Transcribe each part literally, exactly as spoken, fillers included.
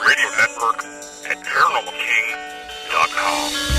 Radio Network at paranormal king dot com.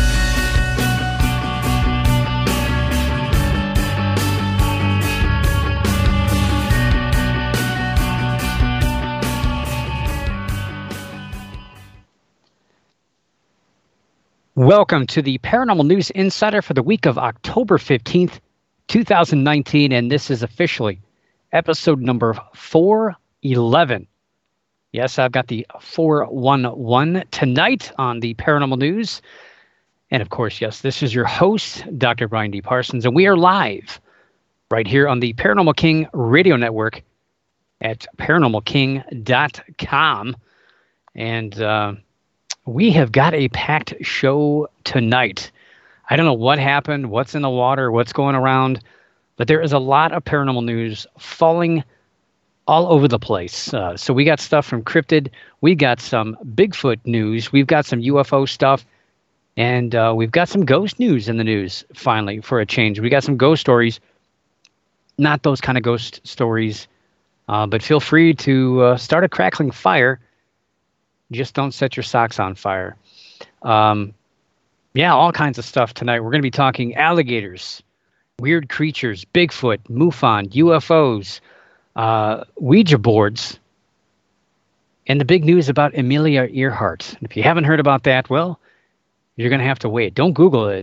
Welcome to the Paranormal News Insider for the week of October fifteenth, twenty nineteen, and this is officially episode number four eleven. Yes, I've got the four one one tonight on the Paranormal News. And of course, yes, this is your host, Doctor Brian D. Parsons, and we are live right here on the Paranormal King Radio Network at paranormal king dot com. And, uh, we have got a packed show tonight. I don't know what happened, what's in the water, what's going around, but there is a lot of paranormal news falling all over the place. Uh, so we got stuff from Cryptid, we got some Bigfoot news, we've got some U F O stuff, and uh, we've got some ghost news in the news, finally, for a change. We got some ghost stories, not those kind of ghost stories, uh, but feel free to uh, start a crackling fire. Just don't set your socks on fire. Um, yeah, all kinds of stuff tonight. We're going to be talking alligators, weird creatures, Bigfoot, MUFON, U F Os, uh, Ouija boards, and the big news about Amelia Earhart. If you haven't heard about that, well, you're going to have to wait. Don't Google it.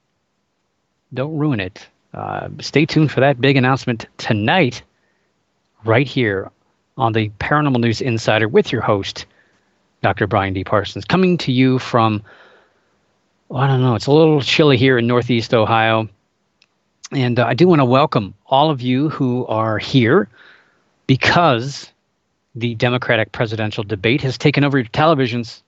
Don't ruin it. Uh, stay tuned for that big announcement tonight, right here on the Paranormal News Insider with your host, Doctor Brian D. Parsons, coming to you from, well, I don't know, it's a little chilly here in Northeast Ohio. And uh, I do want to welcome all of you who are here because the Democratic presidential debate has taken over your televisions.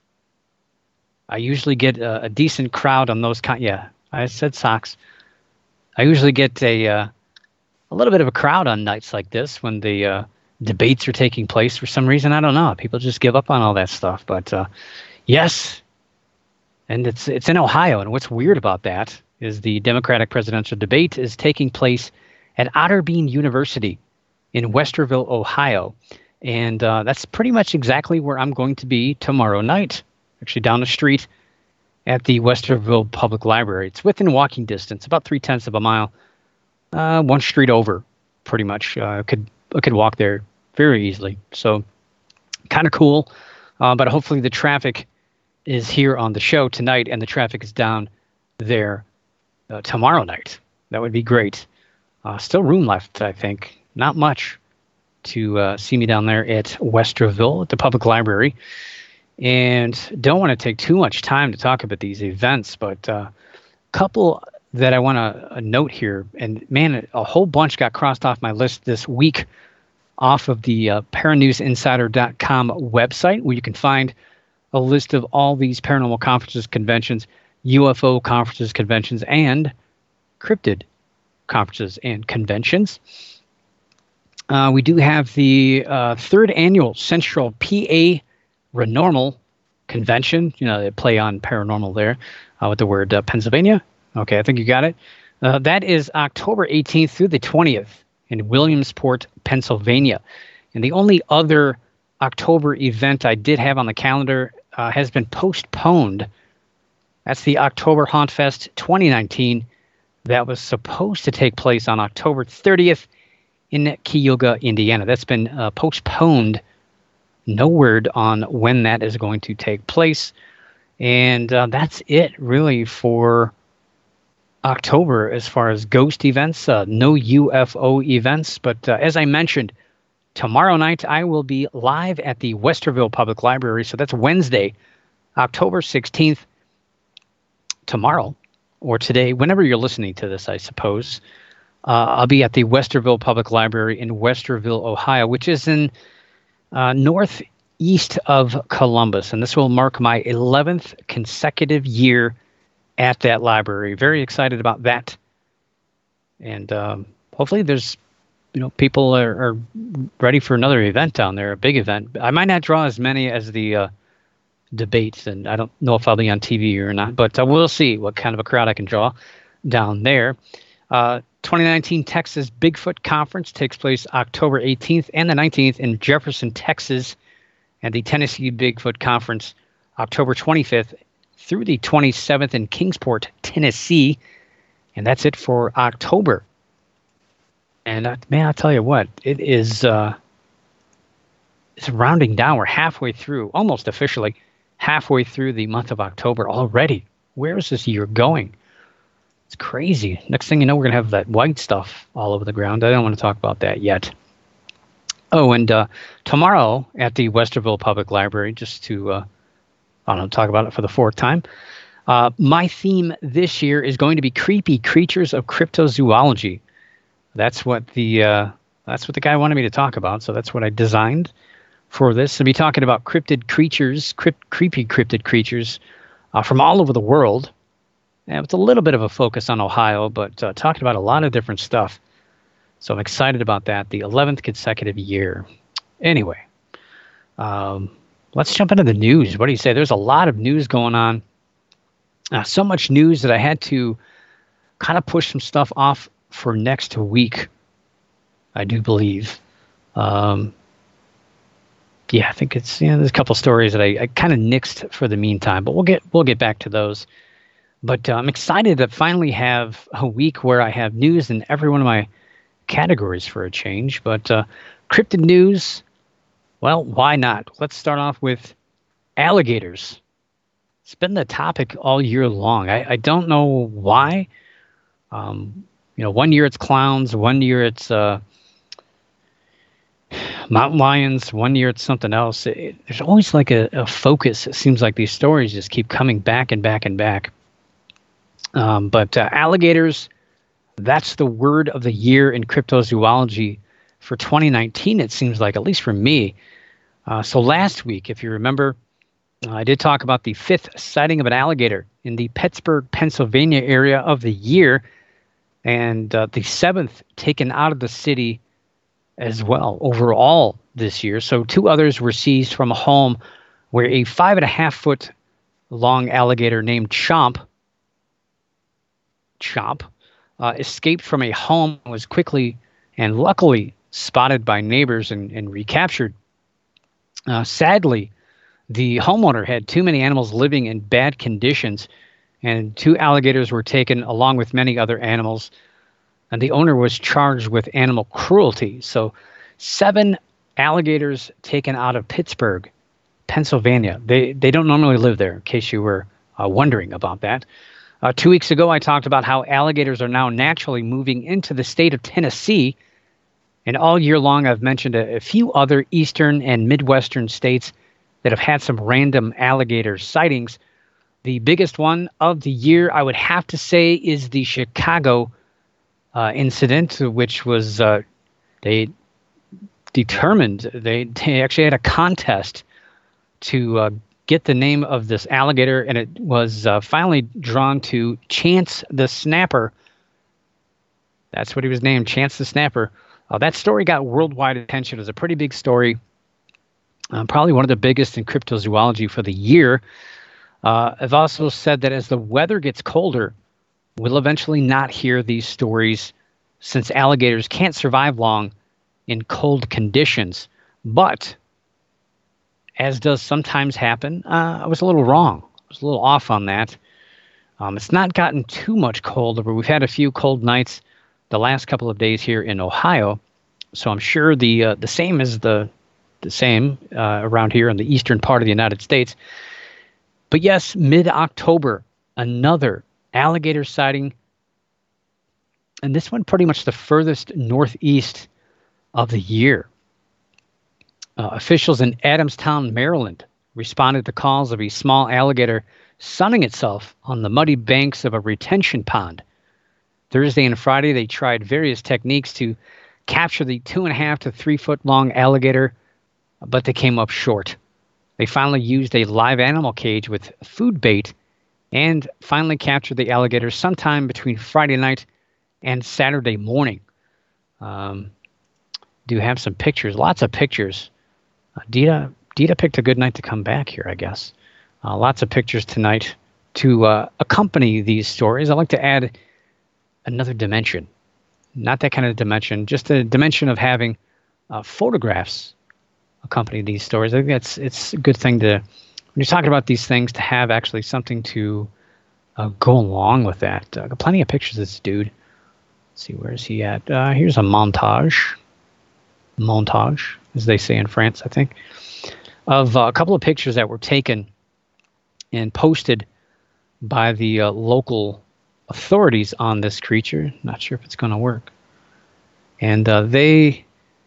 I usually get a, a decent crowd on those kind. Yeah, I said socks. I usually get a uh, a little bit of a crowd on nights like this when the uh, debates are taking place. For some reason, I don't know. People just give up on all that stuff. But uh, yes, and it's it's in Ohio. And what's weird about that is the Democratic presidential debate is taking place at Otterbein University in Westerville, Ohio. And uh, that's pretty much exactly where I'm going to be tomorrow night, actually down the street at the Westerville Public Library. It's within walking distance, about three-tenths of a mile, uh, one street over, pretty much. Uh, could I could walk there very easily. So kind of cool. Uh, but hopefully the traffic is here on the show tonight and the traffic is down there uh, tomorrow night. That would be great. Uh, still room left, I think. Not much to uh, see me down there at Westerville at the public library. And don't want to take too much time to talk about these events, but a uh, couple that I want to uh, note here, and man, a whole bunch got crossed off my list this week off of the uh, paranews insider dot com website, where you can find a list of all these paranormal conferences, conventions, U F O conferences, conventions, and cryptid conferences and conventions. Uh, we do have the uh, third annual Central P A Renormal Convention. You know, they play on paranormal there uh, with the word uh, Pennsylvania. Okay, I think you got it. Uh, that is October eighteenth through the twentieth in Williamsport, Pennsylvania. And the only other October event I did have on the calendar uh, has been postponed. That's the October Haunt Fest twenty nineteen. That was supposed to take place on October thirtieth in Cayuga, Indiana. That's been uh, postponed. No word on when that is going to take place. And uh, that's it, really, for October as far as ghost events. Uh, no U F O events. But uh, as I mentioned, tomorrow night I will be live at the Westerville Public Library. So that's Wednesday, October sixteenth. Tomorrow, or today, whenever you're listening to this, I suppose. Uh, I'll be at the Westerville Public Library in Westerville, Ohio, which is in uh, northeast of Columbus. And this will mark my eleventh consecutive year at that library. Very excited about that. And um, hopefully there's, you know, people are, are ready for another event down there, a big event. I might not draw as many as the uh, debates, and I don't know if I'll be on T V or not, but uh, we'll see what kind of a crowd I can draw down there. Uh, twenty nineteen Texas Bigfoot Conference takes place October eighteenth and the nineteenth in Jefferson, Texas. and the Tennessee Bigfoot Conference, October twenty-fifth through the twenty-seventh in Kingsport, Tennessee. And that's it for October. And uh, man, I'll tell you what, it is uh, it's rounding down. We're halfway through, almost officially halfway through the month of October already. Where is this year going? It's crazy. Next thing you know, we're going to have that white stuff all over the ground. I don't want to talk about that yet. Oh, and uh, tomorrow at the Westerville Public Library, just to, uh, I don't know, talk about it for the fourth time, uh, my theme this year is going to be creepy creatures of cryptozoology. That's what the uh, that's what the guy wanted me to talk about, so that's what I designed for this. I'll be talking about cryptid creatures, crypt, creepy cryptid creatures uh, from all over the world. And with a little bit of a focus on Ohio, but uh, talking about a lot of different stuff. So I'm excited about that, the eleventh consecutive year. Anyway, um, let's jump into the news. What do you say? There's a lot of news going on. Uh, so much news that I had to kind of push some stuff off for next week, I do believe. Um, yeah, I think it's, you know, there's a couple stories that I, I kind of nixed for the meantime, but we'll get we'll get back to those. But uh, I'm excited to finally have a week where I have news in every one of my categories for a change. But uh, cryptid news, well, why not? Let's start off with alligators. It's been the topic all year long. I, I don't know why. Um, you know, one year it's clowns, one year it's uh, mountain lions, one year it's something else. It, it, there's always like a, a focus. It seems like these stories just keep coming back and back and back. Um, but uh, alligators, that's the word of the year in cryptozoology for twenty nineteen, it seems like, at least for me. Uh, so last week, if you remember, uh, I did talk about the fifth sighting of an alligator in the Pittsburgh, Pennsylvania area of the year, and uh, the seventh taken out of the city as well overall this year. So two others were seized from a home where a five and a half foot long alligator named Chomp Chomp uh, escaped from a home and was quickly and luckily spotted by neighbors and, and recaptured. Uh, sadly, the homeowner had too many animals living in bad conditions, and two alligators were taken along with many other animals, and the owner was charged with animal cruelty. So seven alligators taken out of Pittsburgh, Pennsylvania. They, they don't normally live there, in case you were uh, wondering about that. Uh, two weeks ago, I talked about how alligators are now naturally moving into the state of Tennessee. And all year long, I've mentioned a, a few other eastern and midwestern states that have had some random alligator sightings. The biggest one of the year, I would have to say, is the Chicago uh, incident, which was uh, they determined, they, they actually had a contest to uh, get the name of this alligator, and it was uh, finally drawn to Chance the Snapper. That's what he was named, Chance the Snapper. Uh, that story got worldwide attention. It was a pretty big story, uh, probably one of the biggest in cryptozoology for the year. Uh, I've also said that as the weather gets colder, we'll eventually not hear these stories since alligators can't survive long in cold conditions. But as does sometimes happen, uh, I was a little wrong. I was a little off on that. Um, it's not gotten too much colder, but we've had a few cold nights the last couple of days here in Ohio. So I'm sure the uh, the same is the the same uh, around here in the eastern part of the United States. But yes, mid-October, another alligator sighting, and this one pretty much the furthest northeast of the year. Uh, officials in Adamstown, Maryland, responded to calls of a small alligator sunning itself on the muddy banks of a retention pond. Thursday and Friday, they tried various techniques to capture the two and a half to three foot long alligator, but they came up short. They finally used a live animal cage with food bait and finally captured the alligator sometime between Friday night and Saturday morning. Um, do have some pictures, lots of pictures. Uh, Dita, Dita picked a good night to come back here, I guess. Uh, lots of pictures tonight to uh, accompany these stories. I like to add another dimension. Not that kind of dimension, just a dimension of having uh, photographs accompany these stories. I think it's it's a good thing to, when you're talking about these things, to have actually something to uh, go along with that. Uh, plenty of pictures of this dude. Let's see, where is he at? Uh, here's a montage. Montage, as they say in France, I think, of uh, a couple of pictures that were taken and posted by the uh, local authorities on this creature. Not sure if it's going to work. And uh, they,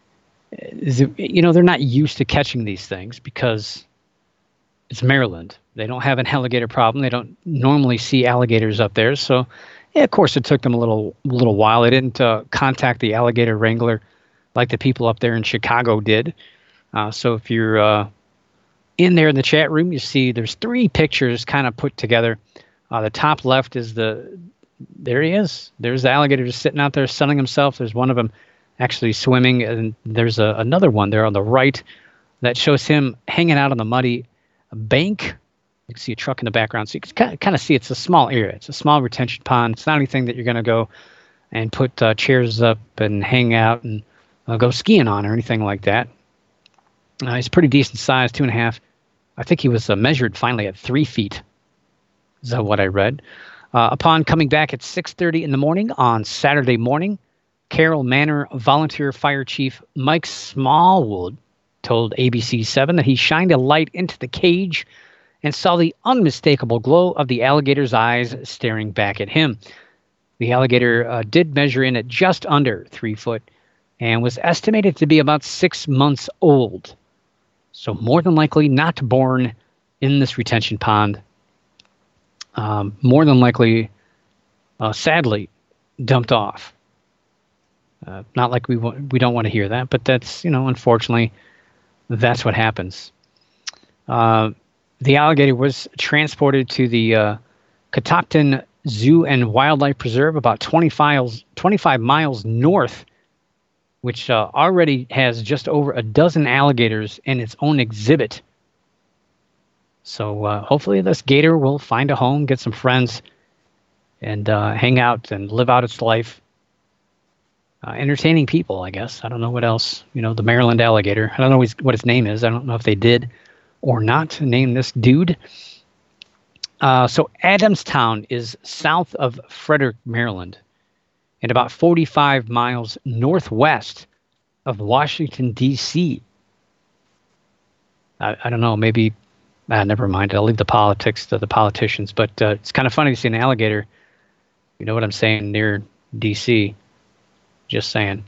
you know, they're not used to catching these things because it's Maryland. They don't have an alligator problem. They don't normally see alligators up there. So, yeah, of course, it took them a little little while. They didn't uh, contact the alligator wrangler like the people up there in Chicago did. Uh, so if you're uh, in there in the chat room, you see there's three pictures kind of put together. Uh, the top left is the, there he is. There's the alligator just sitting out there sunning himself. There's one of them actually swimming, and there's a, another one there on the right that shows him hanging out on the muddy bank. You can see a truck in the background, so you can kind of see it's a small area. It's a small retention pond. It's not anything that you're going to go and put uh, chairs up and hang out and uh, go skiing on or anything like that. Uh, he's pretty decent size, two and a half. I think he was uh, measured finally at three feet. Is that what I read? Uh, upon coming back at six thirty in the morning on Saturday morning, Carroll Manor Volunteer Fire Chief Mike Smallwood told A B C seven that he shined a light into the cage and saw the unmistakable glow of the alligator's eyes staring back at him. The alligator uh, did measure in at just under three foot and was estimated to be about six months old. So more than likely not born in this retention pond. Um, more than likely, uh, sadly, dumped off. Uh, not like we wa- we don't want to hear that, but that's, you know, unfortunately, that's what happens. Uh, the alligator was transported to the uh, Catoctin Zoo and Wildlife Preserve, about twenty-five, twenty-five miles north, which uh, already has just over a dozen alligators in its own exhibit. So uh, hopefully this gator will find a home, get some friends, and uh, hang out and live out its life. Uh, entertaining people, I guess. I don't know what else. You know, the Maryland alligator. I don't know what his name is. I don't know if they did or not name this dude. Uh, so Adamstown is south of Frederick, Maryland, and about forty-five miles northwest of Washington, D C I, I don't know, maybe, ah, never mind. I'll leave the politics to the politicians, but uh, it's kind of funny to see an alligator, you know what I'm saying, near D C Just saying.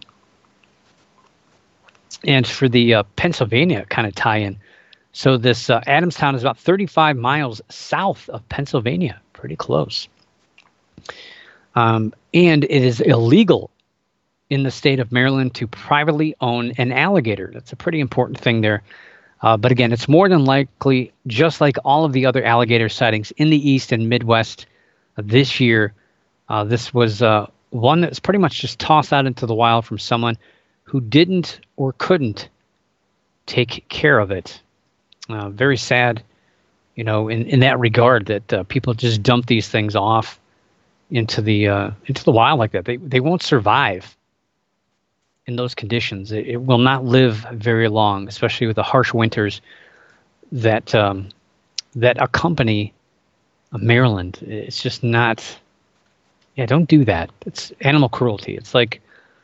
And for the uh, Pennsylvania kind of tie-in, so this uh, Adamstown is about thirty-five miles south of Pennsylvania, pretty close. Um, and it is illegal in the state of Maryland to privately own an alligator. That's a pretty important thing there. Uh, but again, it's more than likely, just like all of the other alligator sightings in the East and Midwest uh, this year, uh, this was uh, one that's pretty much just tossed out into the wild from someone who didn't or couldn't take care of it. Uh, very sad, you know, in, in that regard, that uh, people just dump these things off into the uh, into the wild like that. They they won't survive in those conditions. It, it will not live very long, especially with the harsh winters that um, that accompany Maryland. It's just not. Yeah, don't do that. It's animal cruelty. It's like,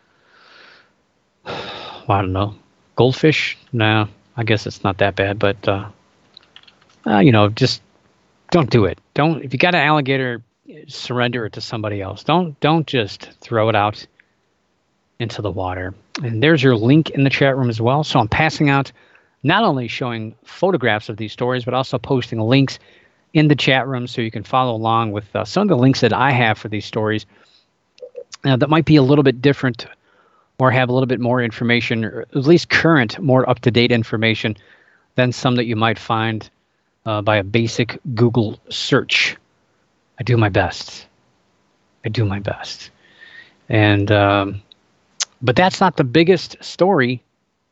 well, I don't know, goldfish. No, I guess it's not that bad, but uh, uh, you know, just don't do it. Don't. If you got an alligator, surrender it to somebody else. Don't don't just throw it out into the water. And there's your link in the chat room as well. So I'm passing out, not only showing photographs of these stories, but also posting links in the chat room so you can follow along with uh, some of the links that I have for these stories uh, that might be a little bit different or have a little bit more information, or at least current, more up-to-date information than some that you might find uh, by a basic Google search. I do my best. I do my best. And, um, but that's not the biggest story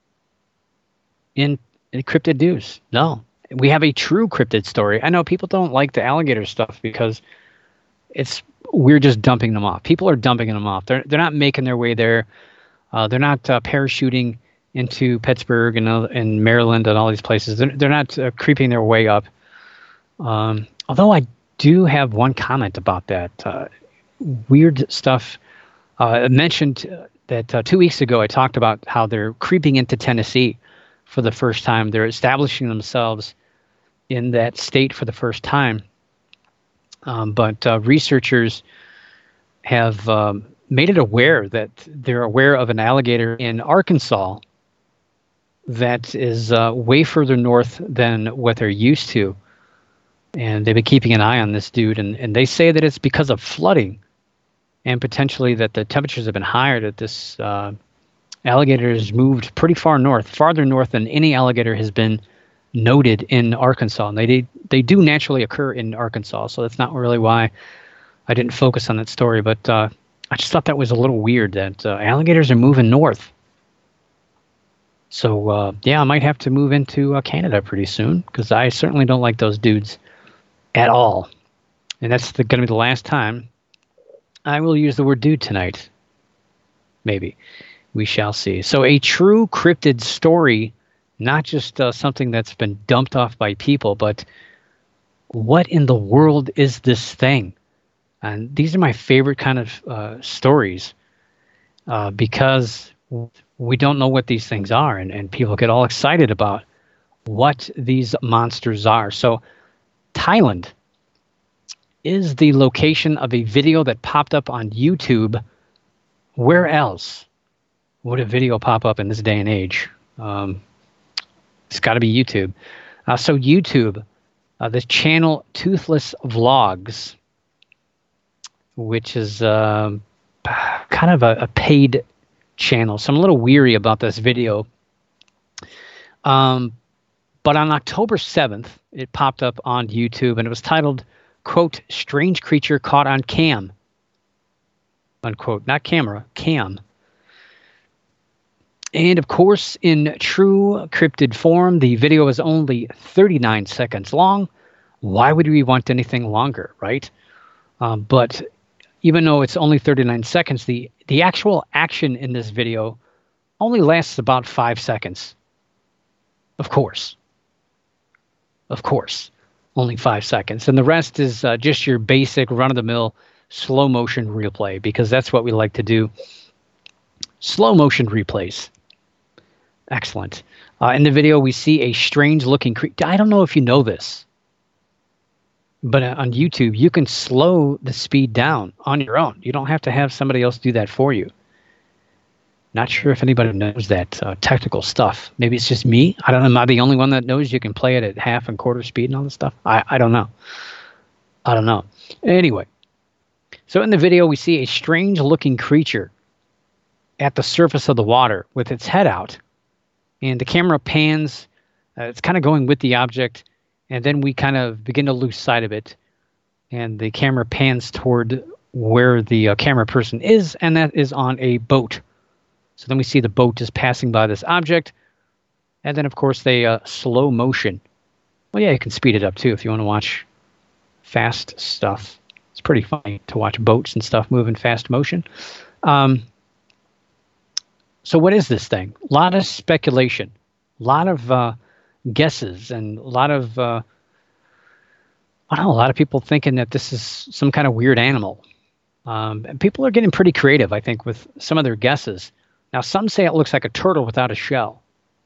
in, in cryptid news. No, we have a true cryptid story. I know people don't like the alligator stuff because it's, we're just dumping them off. People are dumping them off. They're, they're not making their way there. Uh, they're not uh, parachuting into Pittsburgh and, uh, and Maryland and all these places. They're, they're not uh, creeping their way up. Um, although I do have one comment about that. Uh, weird stuff. Uh, I mentioned that uh, two weeks ago I talked about how they're creeping into Tennessee for the first time. They're establishing themselves in that state for the first time. Um, but uh, researchers have um, made it aware that they're aware of an alligator in Arkansas that is uh, way further north than what they're used to. And they've been keeping an eye on this dude. And, and they say that it's because of flooding and potentially that the temperatures have been higher, that this uh, alligator has moved pretty far north, farther north than any alligator has been noted in Arkansas. And they, they do naturally occur in Arkansas. So that's not really why I didn't focus on that story. But uh, I just thought that was a little weird that uh, alligators are moving north. So, uh, yeah, I might have to move into uh, Canada pretty soon because I certainly don't like those dudes at all. And that's going to be the last time I will use the word dude tonight. Maybe. We shall see. So a true cryptid story, not just uh, something that's been dumped off by people, but what in the world is this thing? And these are my favorite kind of uh, stories uh, because we don't know what these things are, and, and people get all excited about what these monsters are. So Thailand is the location of a video that popped up on YouTube. Where else would a video pop up in this day and age? Um, it's got to be YouTube. Uh, so YouTube, uh, the channel Toothless Vlogs, which is uh, kind of a, a paid channel. So I'm a little weary about this video. Um, but on October seventh, it popped up on YouTube, and it was titled, quote, "Strange Creature Caught on Cam," unquote, not camera, cam. And of course, in true cryptid form, the video is only thirty-nine seconds long. Why would we want anything longer, right? Um, but even though it's only thirty-nine seconds, the, the actual action in this video only lasts about five seconds. Of course. Of course. Only five seconds. And the rest is uh, just your basic run-of-the-mill slow motion replay, because that's what we like to do. Slow motion replays. Excellent. Uh, in the video, we see a strange-looking creature. I don't know if you know this, but uh, on YouTube, you can slow the speed down on your own. You don't have to have somebody else do that for you. Not sure if anybody knows that uh, technical stuff. Maybe it's just me. I don't know. Am I the only one that knows you can play it at half and quarter speed and all this stuff? I, I don't know. I don't know. Anyway, so in the video, we see a strange-looking creature at the surface of the water with its head out. And the camera pans. Uh, it's kind of going with the object. And then we kind of begin to lose sight of it. And the camera pans toward where the uh, camera person is, and that is on a boat. So then we see the boat is passing by this object. And then, of course, they uh, slow motion. Well, yeah, you can speed it up, too, if you want to watch fast stuff. It's pretty funny to watch boats and stuff move in fast motion. Um, so what is this thing? A lot of speculation. A lot of uh, guesses and a lot of, uh, I don't know, a lot of people thinking that this is some kind of weird animal. Um, and people are getting pretty creative, I think, with some of their guesses. Now, some say it looks like a turtle without a shell.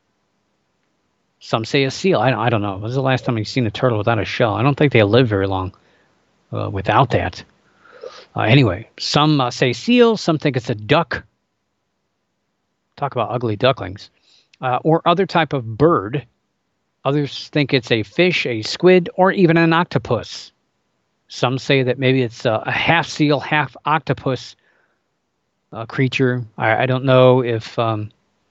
Some say a seal. I don't, I don't know. When was the last time you've seen a turtle without a shell? I don't think they live very long uh, without that. Uh, anyway, some uh, say seal. Some think it's a duck. Talk about ugly ducklings. Uh, or other type of bird. Others think it's a fish, a squid, or even an octopus. Some say that maybe it's a, a half seal, half octopus uh, creature. I, I don't know if um,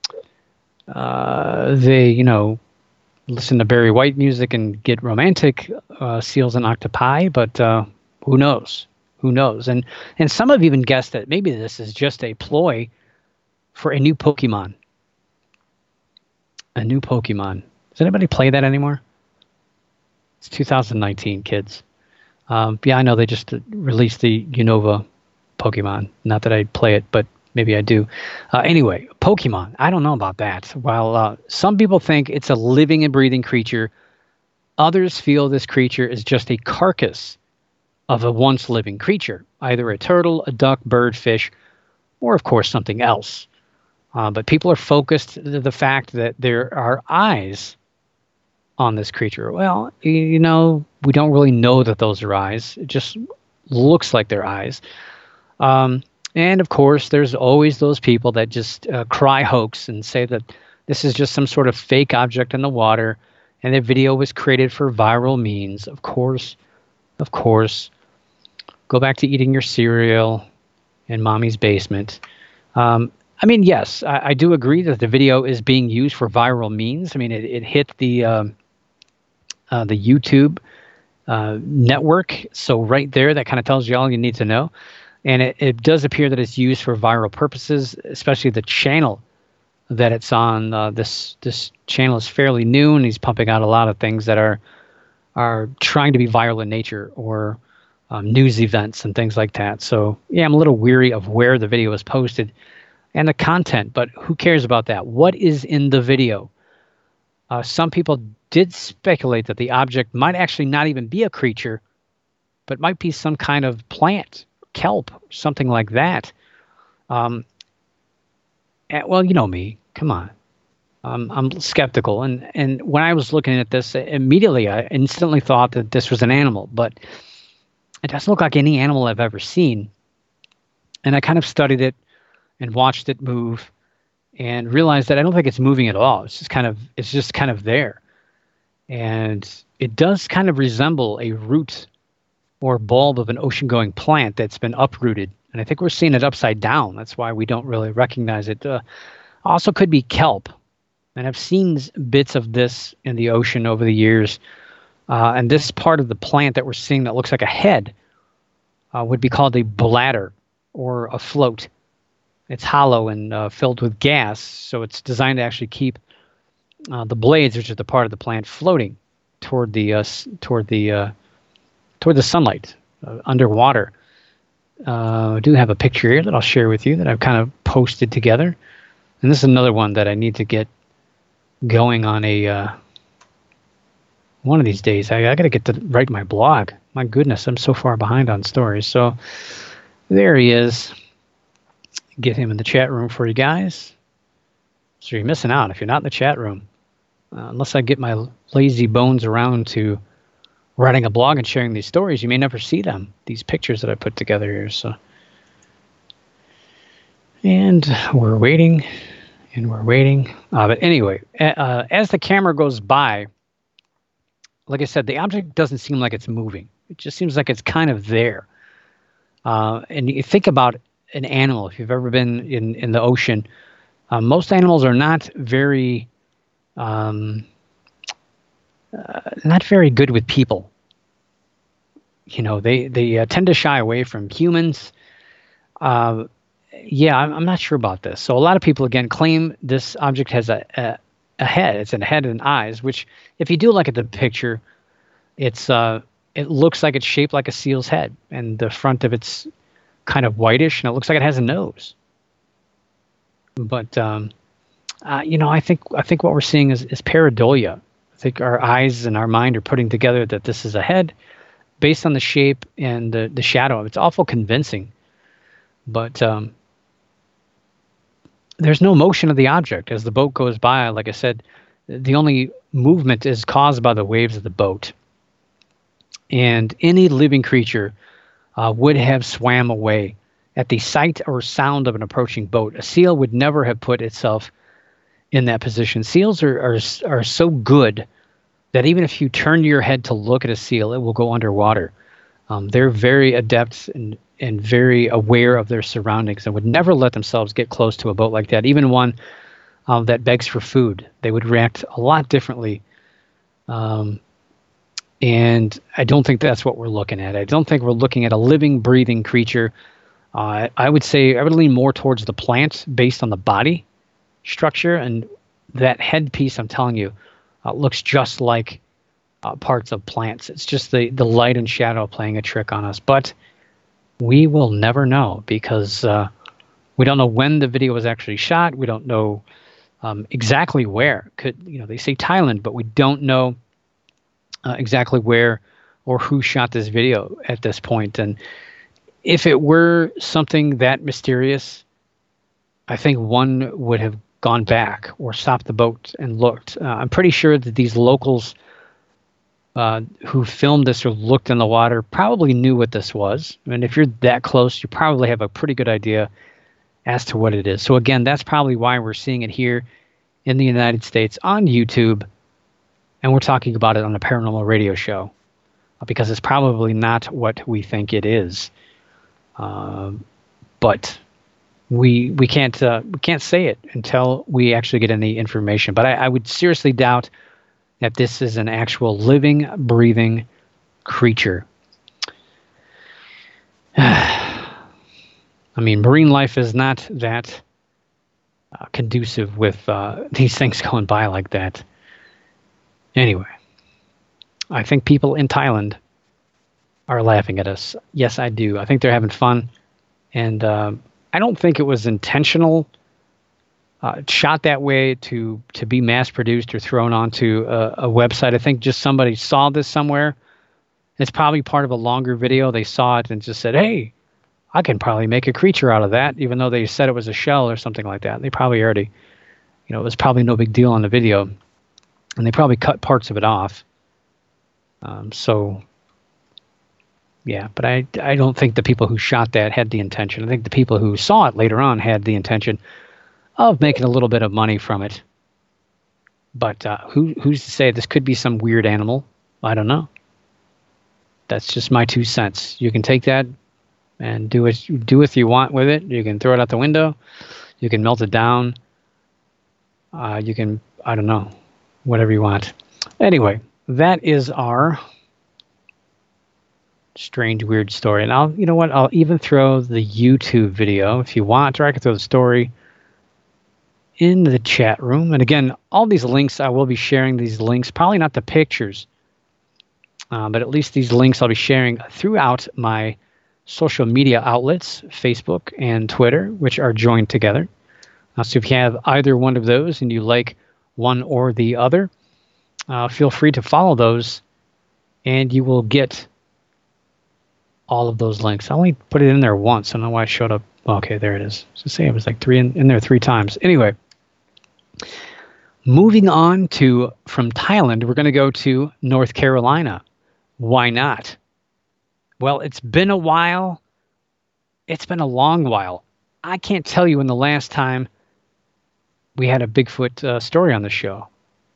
uh, they, you know, listen to Barry White music and get romantic, uh, seals and octopi, but uh, who knows? Who knows? And and some have even guessed that maybe this is just a ploy for a new Pokemon. A new Pokemon. Does anybody play that anymore? It's two thousand nineteen, kids. Um, yeah, I know they just released the Unova Pokemon. Not that I play it, but maybe I do. Uh, anyway, Pokemon. I don't know about that. While uh, some people think it's a living and breathing creature, others feel this creature is just a carcass of a once living creature, either a turtle, a duck, bird, fish, or of course something else. Uh, but people are focused to the fact that there are eyes on this creature. Well, you know, we don't really know that those are eyes. It just looks like they're eyes. Um, and of course, there's always those people that just uh, cry hoax and say that this is just some sort of fake object in the water, and the video was created for viral means. Of course, of course. Go back to eating your cereal in mommy's basement. Um, I mean, yes, I, I do agree that the video is being used for viral means. I mean, it, it hit the um, uh, the YouTube uh, network. So right there, that kind of tells you all you need to know. And it, it does appear that it's used for viral purposes, especially the channel that it's on. Uh, this this channel is fairly new, and he's pumping out a lot of things that are are trying to be viral in nature, or um, news events and things like that. So yeah, I'm a little weary of where the video is posted and the content, but who cares about that? What is in the video? Uh, some people did speculate that the object might actually not even be a creature, but might be some kind of plant, kelp, something like that. Um, and, well, you know me. Come on. Um, I'm skeptical. And, and when I was looking at this, immediately I instantly thought that this was an animal, but it doesn't look like any animal I've ever seen. And I kind of studied it and watched it move and realized that I don't think it's moving at all. It's just kind of, it's just kind of there. And it does kind of resemble a root or bulb of an ocean-going plant that's been uprooted. And I think we're seeing it upside down. That's why we don't really recognize it. Uh, also could be kelp. And I've seen bits of this in the ocean over the years. Uh, and this part of the plant that we're seeing that looks like a head uh, would be called a bladder or a float. It's hollow and uh, filled with gas, so it's designed to actually keep uh, the blades, which is the part of the plant, floating toward the uh, toward the uh, toward the sunlight uh, underwater. Uh, I do have a picture here that I'll share with you that I've kind of posted together, and this is another one that I need to get going on a uh, one of these days. I, I got to get to write my blog. My goodness, I'm so far behind on stories. So there he is. Get him in the chat room for you guys. So you're missing out if you're not in the chat room. Uh, unless I get my lazy bones around to writing a blog and sharing these stories, you may never see them, these pictures that I put together here. So, and we're waiting, and we're waiting. Uh, but anyway, uh, as the camera goes by, like I said, the object doesn't seem like it's moving. It just seems like it's kind of there. Uh, and you think about an animal, if you've ever been in, in the ocean, uh, most animals are not very, um, uh, not very good with people. You know, they, they uh, tend to shy away from humans. Uh, yeah, I'm, I'm not sure about this. So a lot of people, again, claim this object has a, a, a head. It's a head and eyes, which if you do look at the picture, it's uh, it looks like it's shaped like a seal's head, and the front of it's kind of whitish, and it looks like it has a nose. But um, uh, you know, I think I think what we're seeing is, is pareidolia. I think our eyes and our mind are putting together that this is a head, based on the shape and the the shadow. It's awful convincing, but um, there's no motion of the object as the boat goes by. Like I said, the only movement is caused by the waves of the boat, and any living creature Uh, would have swam away at the sight or sound of an approaching boat. A seal would never have put itself in that position. Seals are, are, are so good that even if you turn your head to look at a seal, it will go underwater. Um, they're very adept and, and very aware of their surroundings and would never let themselves get close to a boat like that, even one uh, that begs for food. They would react a lot differently. Um, And I don't think that's what we're looking at. I don't think we're looking at a living, breathing creature. Uh, I would say I would lean more towards the plant based on the body structure. And that headpiece, I'm telling you, uh, looks just like uh, parts of plants. It's just the, the light and shadow playing a trick on us. But we will never know because uh, We don't know when the video was actually shot. We don't know um, exactly where. Could you know? They say Thailand, but we don't know uh, exactly where or who shot this video at this point. And if it were something that mysterious, I think one would have gone back or stopped the boat and looked. Uh, I'm pretty sure that these locals uh, who filmed this or looked in the water probably knew what this was. I mean, if you're that close, you probably have a pretty good idea as to what it is. So again, that's probably why we're seeing it here in the United States on YouTube, and we're talking about it on a paranormal radio show, because it's probably not what we think it is. Um, but we we can't uh, we can't say it until we actually get any information. But I, I would seriously doubt that this is an actual living, breathing creature. I mean, marine life is not that uh, conducive with uh, these things going by like that. Anyway, I think people in Thailand are laughing at us. Yes, I do. I think they're having fun. And uh, I don't think it was intentional, uh, shot that way to, to be mass-produced or thrown onto a, a website. I think just somebody saw this somewhere. It's probably part of a longer video. They saw it and just said, hey, I can probably make a creature out of that, even though they said it was a shell or something like that. They probably already, you know, it was probably no big deal on the video. And they probably cut parts of it off. Um, so, yeah, but I, I don't think the people who shot that had the intention. I think the people who saw it later on had the intention of making a little bit of money from it. But uh, who who's to say this could be some weird animal? I don't know. That's just my two cents. You can take that and do what, do what you want with it. You can throw it out the window. You can melt it down. Uh, you can, I don't know, whatever you want. Anyway, that is our strange, weird story. And I'll, you know what, I'll even throw the YouTube video if you want, or I can throw the story in the chat room. And again, all these links, I will be sharing these links, probably not the pictures, uh, but at least these links I'll be sharing throughout my social media outlets, Facebook and Twitter, which are joined together. Uh, so if you have either one of those and you like one or the other, uh, feel free to follow those, and you will get all of those links. I only put it in there once. I don't know why it showed up. Okay, there it is. So say it was like three in, in there three times. Anyway, moving on to from Thailand, we're going to go to North Carolina. Why not? Well, it's been a while. It's been a long while. I can't tell you when the last time we had a Bigfoot uh, story on the show.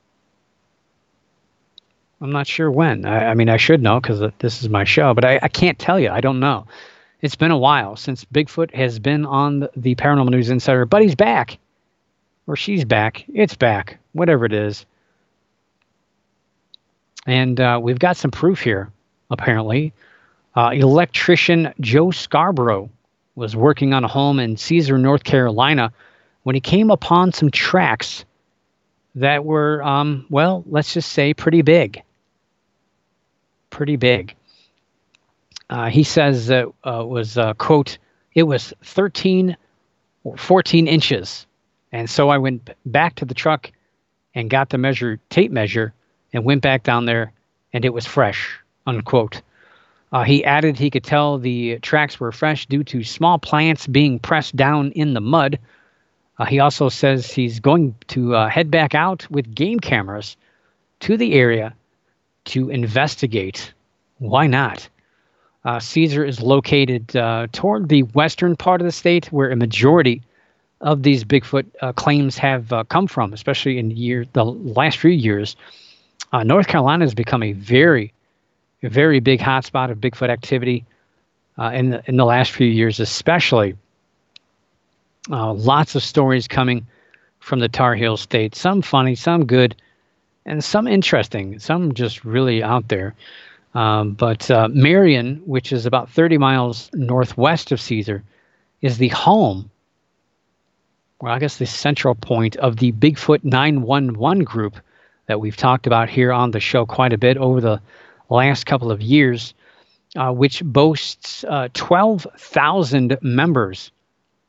I'm not sure when. I, I mean, I should know because this is my show, but I, I can't tell you. I don't know. It's been a while since Bigfoot has been on the, the Paranormal News Insider, but he's back. Or she's back. It's back. Whatever it is. And uh, we've got some proof here, apparently. Uh, electrician Joe Scarborough was working on a home in Caesar, North Carolina, when he came upon some tracks that were, um, well, let's just say pretty big. Pretty big. Uh, he says that uh, was, uh, quote, it was thirteen or fourteen inches. And so I went back to the truck and got the measure, tape measure, and went back down there, and it was fresh, unquote. Uh, he added he could tell the tracks were fresh due to small plants being pressed down in the mud. Uh, he also says he's going to uh, head back out with game cameras to the area to investigate. Why not? Uh, Caesar is located uh, toward the western part of the state, where a majority of these Bigfoot uh, claims have uh, come from, especially in year, the last few years. Uh, North Carolina has become a very, very big hotspot of Bigfoot activity uh, in, the, in the last few years, especially. Uh, lots of stories coming from the Tar Heel State, some funny, some good, and some interesting, some just really out there. Um, but uh, Marion, which is about thirty miles northwest of Caesar, is the home, well, I guess the central point of the Bigfoot nine one one group that we've talked about here on the show quite a bit over the last couple of years, uh, which boasts uh, twelve thousand members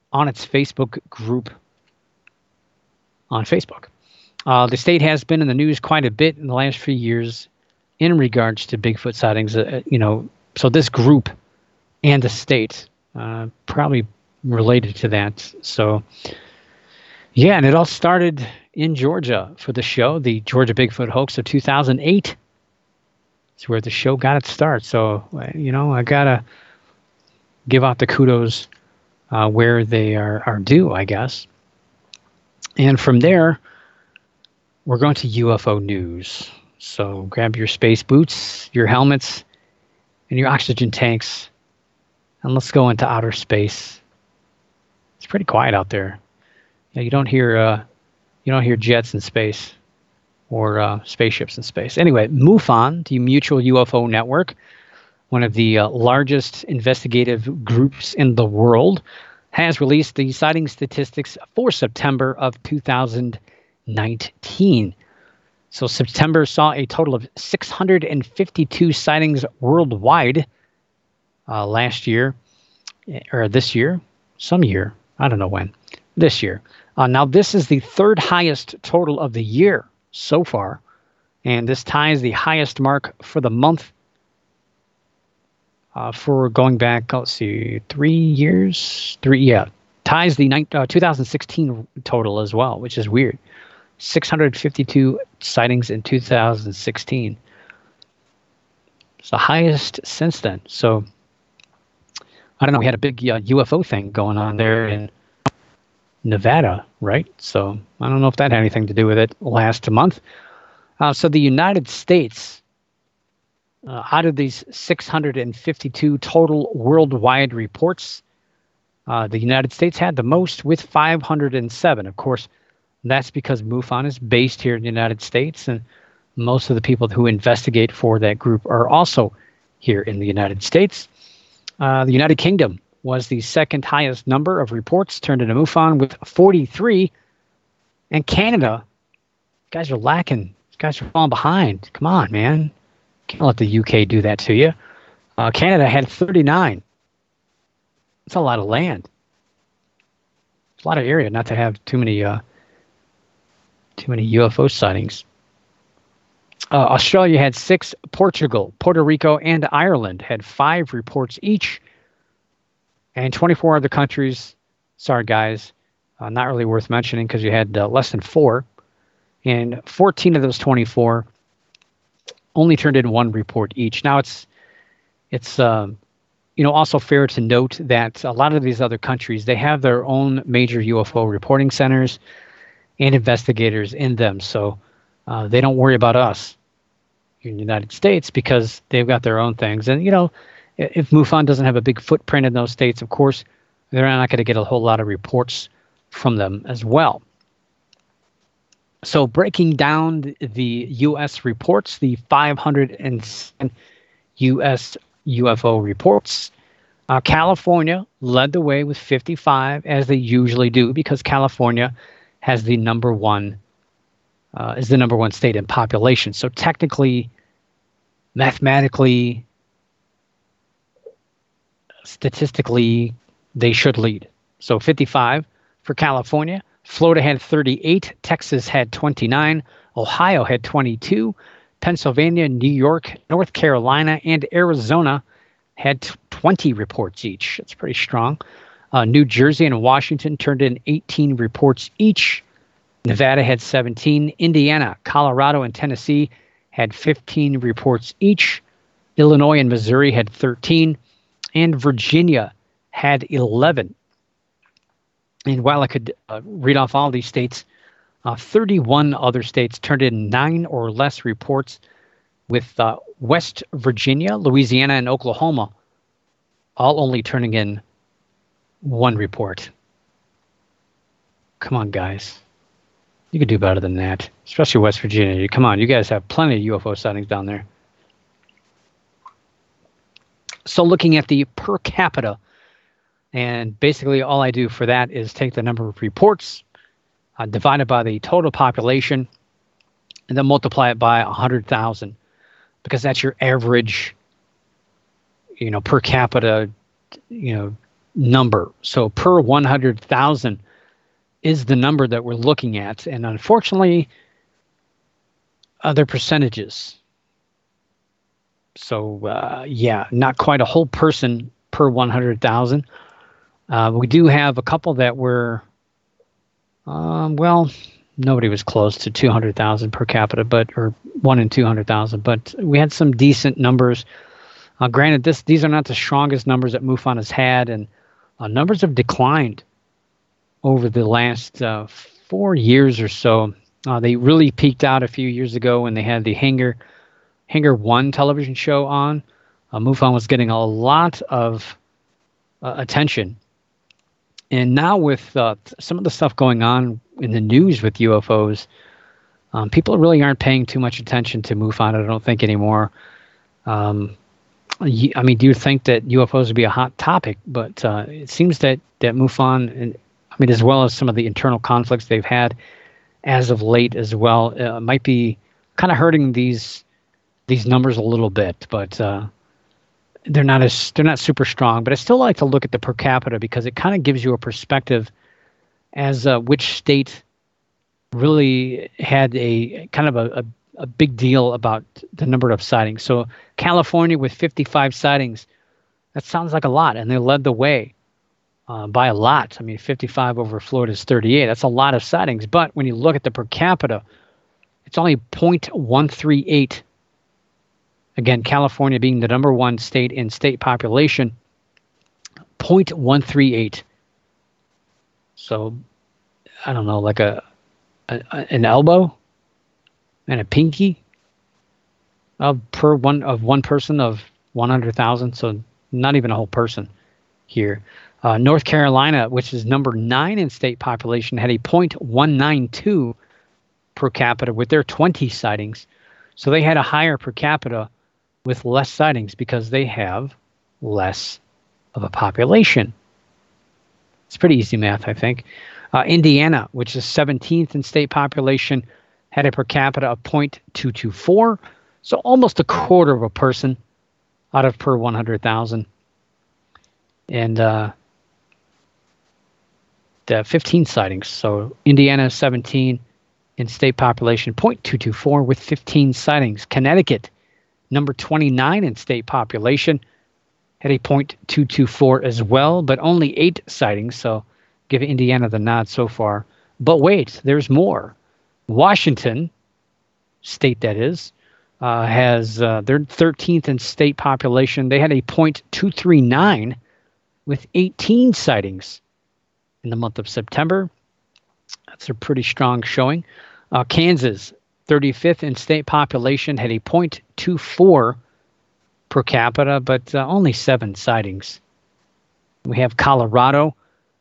on its Facebook group on Facebook. Uh, the state has been in the news quite a bit in the last few years in regards to Bigfoot sightings. Uh, you know, so this group and the state uh, probably related to that. So, yeah, and it all started in Georgia for the show, the Georgia Bigfoot hoax of two thousand eight. It's where the show got its start. So, you know, I gotta give out the kudos uh, where they are, are due, I guess. And from there, we're going to U F O news. So grab your space boots, your helmets, and your oxygen tanks, and let's go into outer space. It's pretty quiet out there. Yeah, you don't hear uh, you don't hear jets in space or uh, spaceships in space. Anyway, MUFON, the Mutual U F O Network, one of the uh, largest investigative groups in the world, has released the sighting statistics for September of two thousand nineteen. So September saw a total of six hundred fifty-two sightings worldwide uh, last year, or this year, some year, I don't know when, this year. Uh, now, this is the third highest total of the year so far, and this ties the highest mark for the month uh, for going back, let's see, three years? Three, yeah, ties the uh, two thousand sixteen total as well, which is weird. six hundred fifty-two sightings in two thousand sixteen. It's the highest since then. So, I don't know, we had a big uh, U F O thing going on there in Nevada, right? So, I don't know if that had anything to do with it last month. Uh, so, the United States, uh, out of these six hundred fifty-two total worldwide reports, uh, the United States had the most with five hundred seven. Of course, that's because MUFON is based here in the United States, and most of the people who investigate for that group are also here in the United States. Uh, the United Kingdom was the second highest number of reports turned into MUFON with forty-three. And Canada, guys are lacking. These guys are falling behind. Come on, man. Can't let the U K do that to you. Uh, Canada had thirty-nine. That's a lot of land. It's a lot of area not to have too many uh, too many U F O sightings. Uh, Australia had six. Portugal, Puerto Rico, and Ireland had five reports each. And twenty-four other countries, sorry guys, uh, not really worth mentioning because you had uh, less than four. And fourteen of those twenty-four only turned in one report each. Now it's, it's um, you know, also fair to note that a lot of these other countries, they have their own major U F O reporting centers and investigators in them. So uh, they don't worry about us in the United States because they've got their own things. And, you know, if MUFON doesn't have a big footprint in those states, of course, they're not going to get a whole lot of reports from them as well. So breaking down the U S reports, the five hundred seven U S U F O reports, uh, California led the way with fifty-five, as they usually do, because California has the number one, uh, is the number one state in population. So technically, mathematically, statistically, they should lead. So fifty-five for California. Florida had thirty-eight. Texas had twenty-nine. Ohio had twenty-two. Pennsylvania, New York, North Carolina, and Arizona had twenty reports each. That's pretty strong. Uh, New Jersey and Washington turned in eighteen reports each. Nevada had seventeen. Indiana, Colorado, and Tennessee had fifteen reports each. Illinois and Missouri had thirteen. And Virginia had eleven. And while I could uh, read off all these states, uh, thirty-one other states turned in nine or less reports, with uh, West Virginia, Louisiana, and Oklahoma all only turning in one report. Come on, guys. You could do better than that, especially West Virginia. Come on, you guys have plenty of U F O sightings down there. So looking at the per capita, and basically all I do for that is take the number of reports, uh, divide it by the total population, and then multiply it by one hundred thousand, because that's your average, you know, per capita, you know, number. So per one hundred thousand is the number that we're looking at. And unfortunately, other percentages. So, uh, yeah, not quite a whole person per one hundred thousand. Uh, we do have a couple that were, um, well, nobody was close to two hundred thousand per capita, but or one in two hundred thousand. But we had some decent numbers. Uh, granted, this these are not the strongest numbers that MUFON has had, and uh, numbers have declined over the last uh, four years or so. Uh, they really peaked out a few years ago when they had the Hangar Hangar One television show on. Uh, MUFON was getting a lot of uh, attention. And now with uh, some of the stuff going on in the news with U F Os, um, people really aren't paying too much attention to MUFON, I don't think, anymore. Um, I mean, do you think that U F Os would be a hot topic? But uh, it seems that, that MUFON, and I mean, as well as some of the internal conflicts they've had as of late as well, uh, might be kind of hurting these these numbers a little bit. But uh, they're not as they're not super strong. But I still like to look at the per capita because it kind of gives you a perspective as uh, which state really had a kind of a, a a big deal about the number of sightings. So California with fifty-five sightings, that sounds like a lot, and they led the way uh, by a lot. I mean, fifty-five over Florida's thirty-eight. That's a lot of sightings. But when you look at the per capita, it's only zero point one three eight. Again, California being the number one state in state population, zero point one three eight. So, I don't know, like a, a an elbow and a pinky of per one of one person of one hundred thousand. So not even a whole person here. Uh, North Carolina, which is number nine in state population, had a zero point one nine two per capita with their twenty sightings. So they had a higher per capita with less sightings because they have less of a population. It's pretty easy math, I think. Uh, Indiana, which is seventeenth in state population, had a per capita of zero point two two four, so almost a quarter of a person out of per one hundred thousand. And uh, the fifteen sightings. So Indiana seventeen in state population, zero point two two four with fifteen sightings. Connecticut, number twenty-nine in state population, had a zero point two two four as well, but only eight sightings. So give Indiana the nod so far. But wait, there's more. Washington state, that is, uh, has uh, their thirteenth in state population. They had a zero point two three nine with eighteen sightings in the month of September. That's a pretty strong showing. Uh, Kansas, thirty-fifth in state population, had a zero point two four per capita, but uh, only seven sightings. We have Colorado.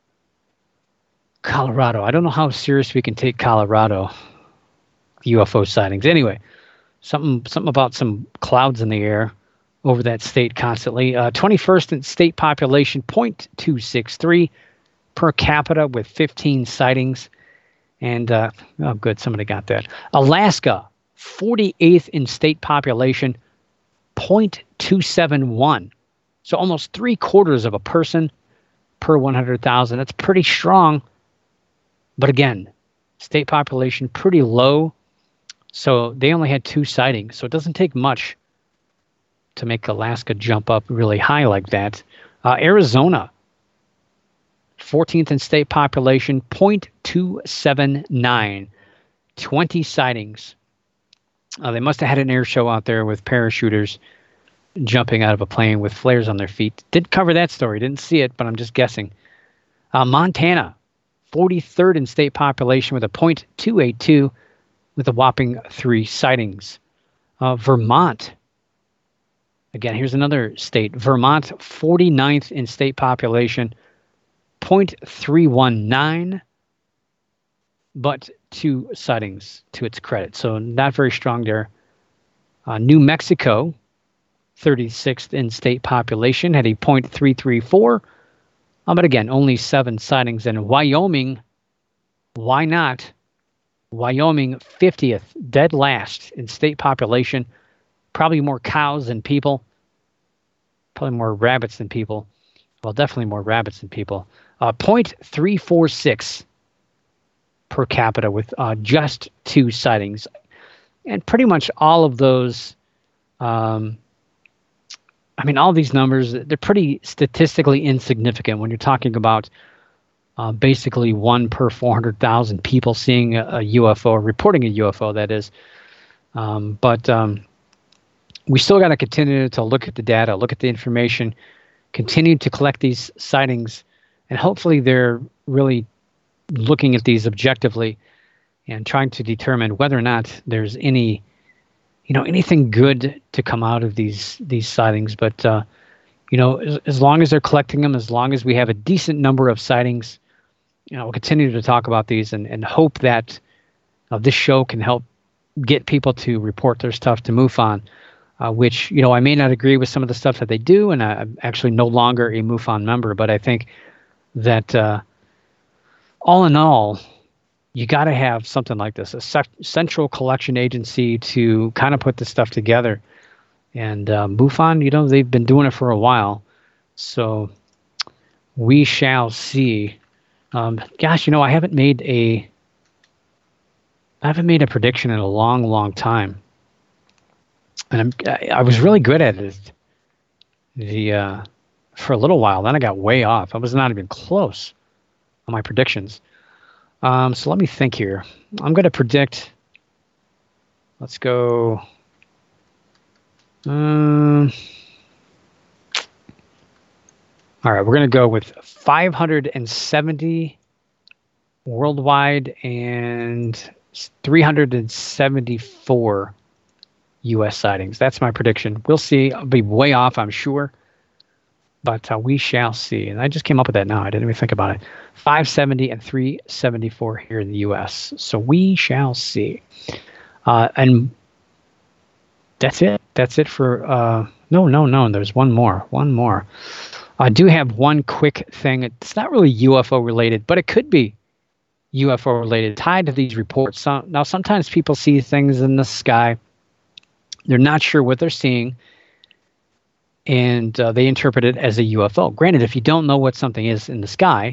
Colorado. I don't know how serious we can take Colorado. U F O sightings. Anyway, something something about some clouds in the air over that state constantly. Uh, twenty-first in state population, zero point two six three per capita with fifteen sightings. And, uh, oh, good, somebody got that. Alaska, forty-eighth in state population, zero point two seven one. So almost three quarters of a person per one hundred thousand. That's pretty strong. But again, state population pretty low. So they only had two sightings. So it doesn't take much to make Alaska jump up really high like that. Uh, Arizona, fourteenth in state population, zero point two seven nine, twenty sightings. Uh, they must have had an air show out there with parachuters jumping out of a plane with flares on their feet. Did cover that story. Didn't see it, but I'm just guessing. Uh, Montana, forty-third in state population with a zero point two eight two with a whopping three sightings. Uh, Vermont, again, here's another state. Vermont, forty-ninth in state population, zero point three one nine, but two sightings to its credit. So not very strong there. Uh, New Mexico, thirty-sixth in state population, had a zero point three three four. Uh, but again, only seven sightings. And Wyoming, why not? Wyoming, fiftieth, dead last in state population. Probably more cows than people. Probably more rabbits than people. Well, definitely more rabbits than people. Uh, zero point three four six per capita with uh, just two sightings. And pretty much all of those, um, I mean, all these numbers, they're pretty statistically insignificant when you're talking about uh, basically one per four hundred thousand people seeing a, a U F O, or reporting a U F O, that is. Um, but um, we still got to continue to look at the data, look at the information, continue to collect these sightings, and hopefully they're really looking at these objectively and trying to determine whether or not there's any, you know, anything good to come out of these these sightings. But uh, you know, as, as long as they're collecting them, as long as we have a decent number of sightings, you know, we'll continue to talk about these and, and hope that uh, this show can help get people to report their stuff to MUFON, uh, which, you know, I may not agree with some of the stuff that they do, and I, I'm actually no longer a MUFON member, but I think that uh, all in all, you got to have something like this, a sec- central collection agency to kind of put this stuff together. And uh, MUFON, you know, they've been doing it for a while, so we shall see. Um, gosh, you know, I haven't made a, I haven't made a prediction in a long, long time, and I'm, I, I was really good at it. The uh, for a little while, then I got way off. I was not even close on my predictions. Um, so let me think here. I'm going to predict. Let's go. Um, all right, we're going to go with five hundred seventy worldwide and three hundred seventy-four U S sightings. That's my prediction. We'll see. I'll be way off, I'm sure, but uh, we shall see. And I just came up with that now. I didn't even think about it. five seventy and three seventy-four here in the U S. So we shall see. Uh, and that's it. That's it for, uh, no, no, no. There's one more, one more. I do have one quick thing. It's not really U F O related, but it could be U F O related, tied to these reports. So, now, sometimes people see things in the sky. They're not sure what they're seeing, and uh, they interpret it as a U F O. Granted, if you don't know what something is in the sky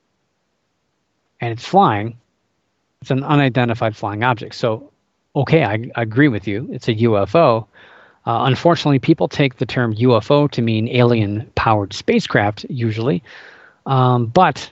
and it's flying, it's an unidentified flying object. So, okay, I, I agree with you. It's a U F O. Uh, unfortunately, people take the term U F O to mean alien-powered spacecraft, usually. Um, but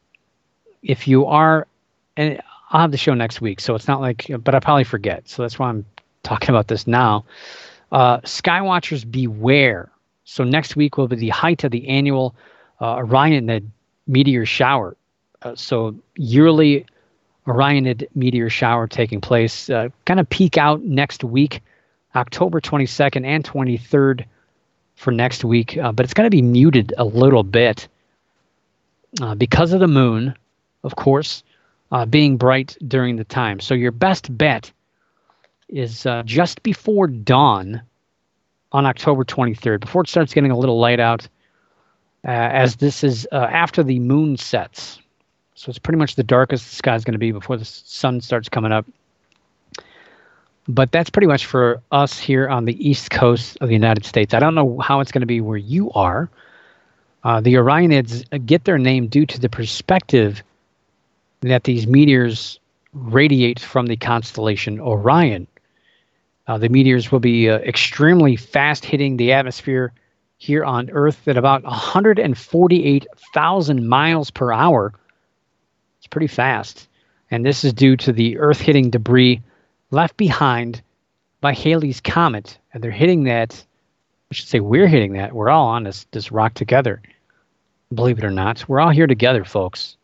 if you are, and I'll have the show next week, so it's not like, but I probably forget. So that's why I'm talking about this now. Uh, Skywatchers, beware. So next week will be the height of the annual uh, Orionid meteor shower. Uh, so yearly Orionid meteor shower taking place. Uh, kind of peak out next week, October twenty-second and twenty-third for next week. Uh, but it's going to be muted a little bit uh, because of the moon, of course, uh, being bright during the time. So your best bet is uh, just before dawn on October twenty-third, before it starts getting a little light out, uh, as this is uh, after the moon sets. So it's pretty much the darkest the sky is going to be before the sun starts coming up. But that's pretty much for us here on the east coast of the United States. I don't know how it's going to be where you are. Uh, the Orionids get their name due to the perspective that these meteors radiate from the constellation Orion. Uh, the meteors will be uh, extremely fast hitting the atmosphere here on Earth at about one hundred forty-eight thousand miles per hour. It's pretty fast. And this is due to the Earth hitting debris left behind by Halley's Comet. And they're hitting that, I should say we're hitting that. We're all on this, this rock together. Believe it or not. We're all here together, folks.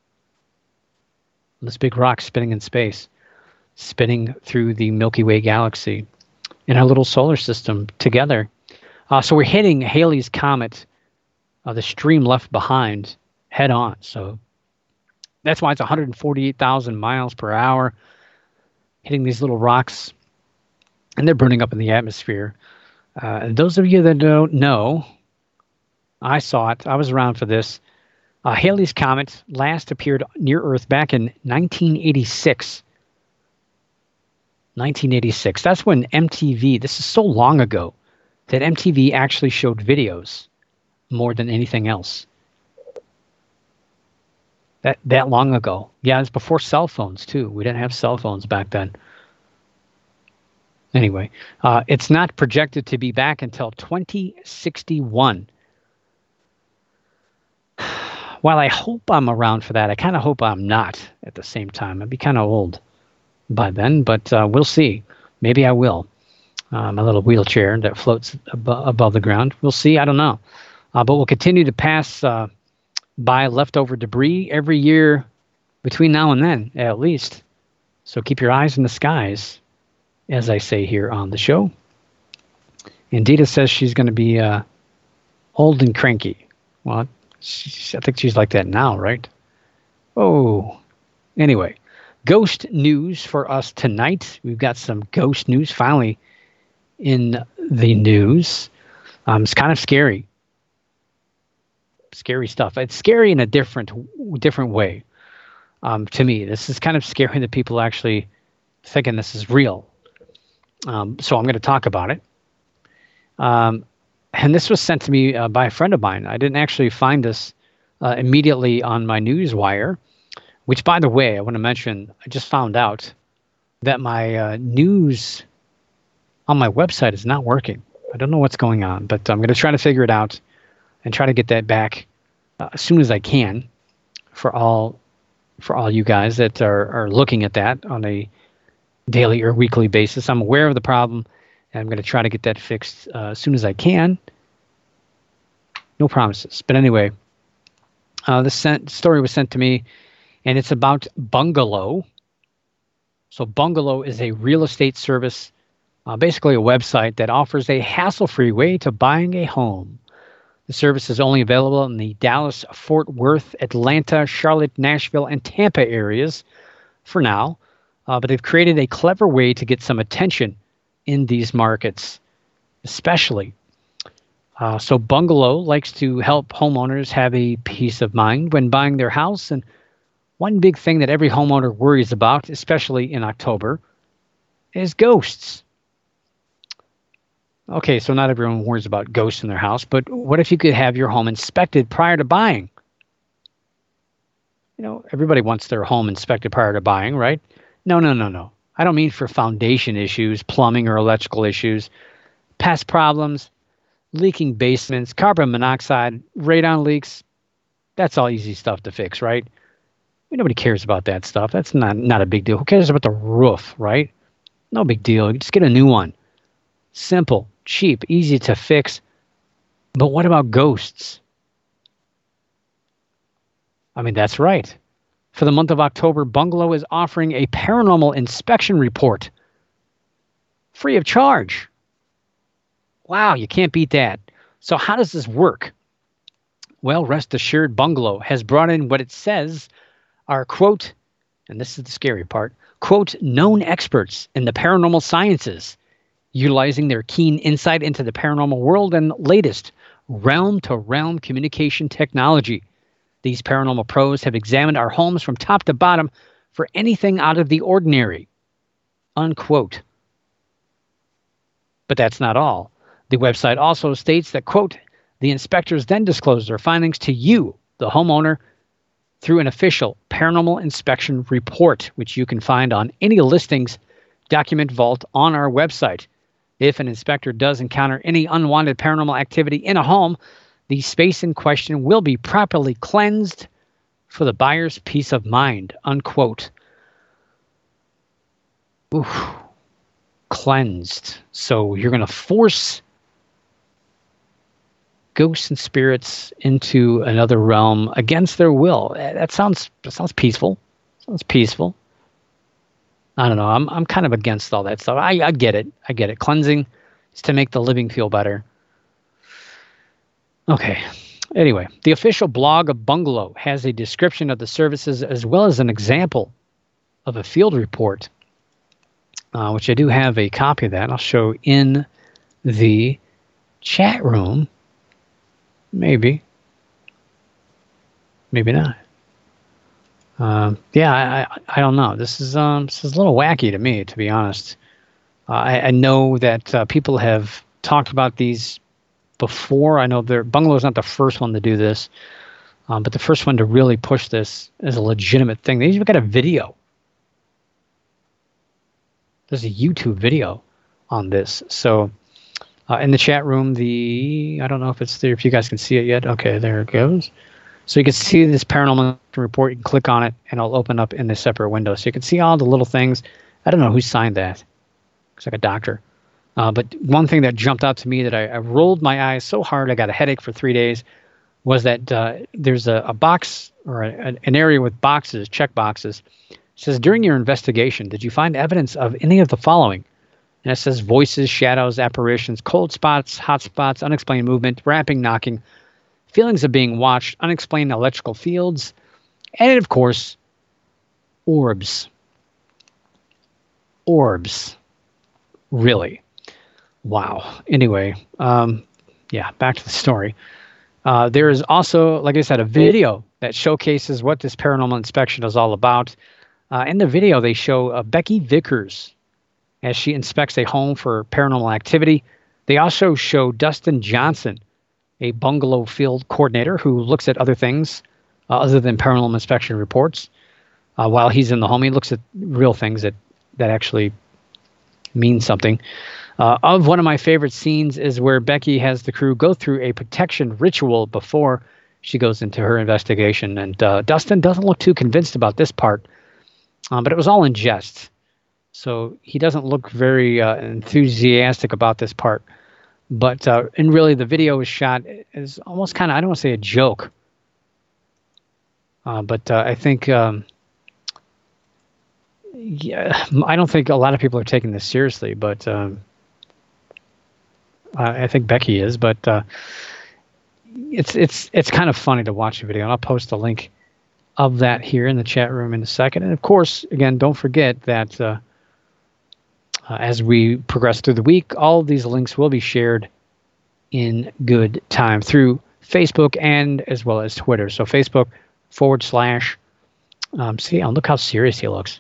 This big rock spinning in space, spinning through the Milky Way galaxy in our little solar system together. Uh, so we're hitting Halley's Comet, uh, the stream left behind, head on. So that's why it's one hundred forty-eight thousand miles per hour, hitting these little rocks, and they're burning up in the atmosphere. Uh, and those of you that don't know, I saw it. I was around for this. Uh, Halley's Comet last appeared near Earth back in nineteen eighty-six. nineteen eighty-six. That's when M T V, this is so long ago, that M T V actually showed videos more than anything else. That that long ago. Yeah, it's before cell phones too. We didn't have cell phones back then. Anyway, uh, it's not projected to be back until twenty sixty-one. While I hope I'm around for that, I kind of hope I'm not at the same time. I'd be kind of old by then, but uh, we'll see. Maybe I will. Uh, my little wheelchair that floats ab- above the ground. We'll see. I don't know. Uh, but we'll continue to pass uh, by leftover debris every year between now and then, at least. So keep your eyes in the skies, as I say here on the show. And Dita says she's going to be uh, old and cranky. Well, she, I think she's like that now, right? Oh, anyway. Ghost news for us tonight. We've got some ghost news finally in the news. Um, it's kind of scary. Scary stuff. It's scary in a different different way. Um, to me, this is kind of scary that people actually thinking this is real. Um, so I'm going to talk about it. Um, and this was sent to me uh, by a friend of mine. I didn't actually find this uh, immediately on my news wire, which, by the way, I want to mention, I just found out that my uh, news on my website is not working. I don't know what's going on, but I'm going to try to figure it out and try to get that back uh, as soon as I can for all for all you guys that are, are looking at that on a daily or weekly basis. I'm aware of the problem, and I'm going to try to get that fixed uh, as soon as I can. No promises. But anyway, uh, this sent, story was sent to me, and it's about Bungalow. So Bungalow is a real estate service, uh, basically a website that offers a hassle-free way to buying a home. The service is only available in the Dallas, Fort Worth, Atlanta, Charlotte, Nashville, and Tampa areas for now. Uh, but they've created a clever way to get some attention in these markets, especially. Uh, so Bungalow likes to help homeowners have a peace of mind when buying their house. And one big thing that every homeowner worries about, especially in October, is ghosts. Okay, so not everyone worries about ghosts in their house, but what if you could have your home inspected prior to buying? You know, everybody wants their home inspected prior to buying, right? No, no, no, no. I don't mean for foundation issues, plumbing or electrical issues, pest problems, leaking basements, carbon monoxide, radon leaks. That's all easy stuff to fix, right? Nobody cares about that stuff. That's not, not a big deal. Who cares about the roof, right? No big deal. You just get a new one. Simple, cheap, easy to fix. But what about ghosts? I mean, that's right. For the month of October, Bungalow is offering a paranormal inspection report free of charge. Wow, you can't beat that. So how does this work? Well, rest assured, Bungalow has brought in what it says are, quote, and this is the scary part, quote, known experts in the paranormal sciences, utilizing their keen insight into the paranormal world and latest realm-to-realm communication technology. These paranormal pros have examined our homes from top to bottom for anything out of the ordinary, unquote. But that's not all. The website also states that, quote, the inspectors then disclose their findings to you, the homeowner, through an official paranormal inspection report, which you can find on any listings document vault on our website. If an inspector does encounter any unwanted paranormal activity in a home, the space in question will be properly cleansed for the buyer's peace of mind, unquote. Oof. Cleansed. So you're going to force ghosts and spirits into another realm against their will. That sounds that sounds peaceful. Sounds peaceful. I don't know. I'm I'm kind of against all that stuff. I, I get it. I get it. Cleansing is to make the living feel better. Okay. Anyway, the official blog of Bungalow has a description of the services as well as an example of a field report, uh, which I do have a copy of that. I'll show in the chat room. Maybe. Maybe not. Um, yeah, I, I I don't know. This is um this is a little wacky to me, to be honest. Uh, I, I know that uh, people have talked about these before. I know their bungalow is not the first one to do this, um, but the first one to really push this as a legitimate thing. They even got a video. There's a YouTube video on this. So uh, in the chat room, the I don't know if it's there, if you guys can see it yet. Okay, there it goes. So you can see this paranormal report. You can click on it, and it'll open up in a separate window. So you can see all the little things. I don't know who signed that. Looks like a doctor. Uh, but one thing that jumped out to me that I, I rolled my eyes so hard I got a headache for three days was that uh, there's a, a box or a, an area with boxes, check boxes. It says, during your investigation, did you find evidence of any of the following? And it says voices, shadows, apparitions, cold spots, hot spots, unexplained movement, rapping, knocking, feelings of being watched, unexplained electrical fields, and of course, orbs. Orbs. Really? Wow. Anyway, um, yeah, back to the story. Uh, there is also, like I said, a video that showcases what this paranormal inspection is all about. Uh, in the video, they show uh, Becky Vickers as she inspects a home for paranormal activity. They also show Dustin Johnson, a bungalow field coordinator who looks at other things uh, other than paranormal inspection reports. Uh, while he's in the home, he looks at real things that, that actually mean something. Uh, of one of my favorite scenes is where Becky has the crew go through a protection ritual before she goes into her investigation. And uh, Dustin doesn't look too convinced about this part, um, but it was all in jest. So he doesn't look very uh, enthusiastic about this part. But, uh, and really the video is shot as almost kind of, I don't want to say a joke, uh, but uh, I think, um, yeah, I don't think a lot of people are taking this seriously, but um, I think Becky is, but uh, it's it's it's kind of funny to watch the video, and I'll post a link of that here in the chat room in a second. And of course, again, don't forget that uh, uh, as we progress through the week, all of these links will be shared in good time through Facebook and as well as Twitter. So Facebook forward slash, um, see, oh, look how serious he looks.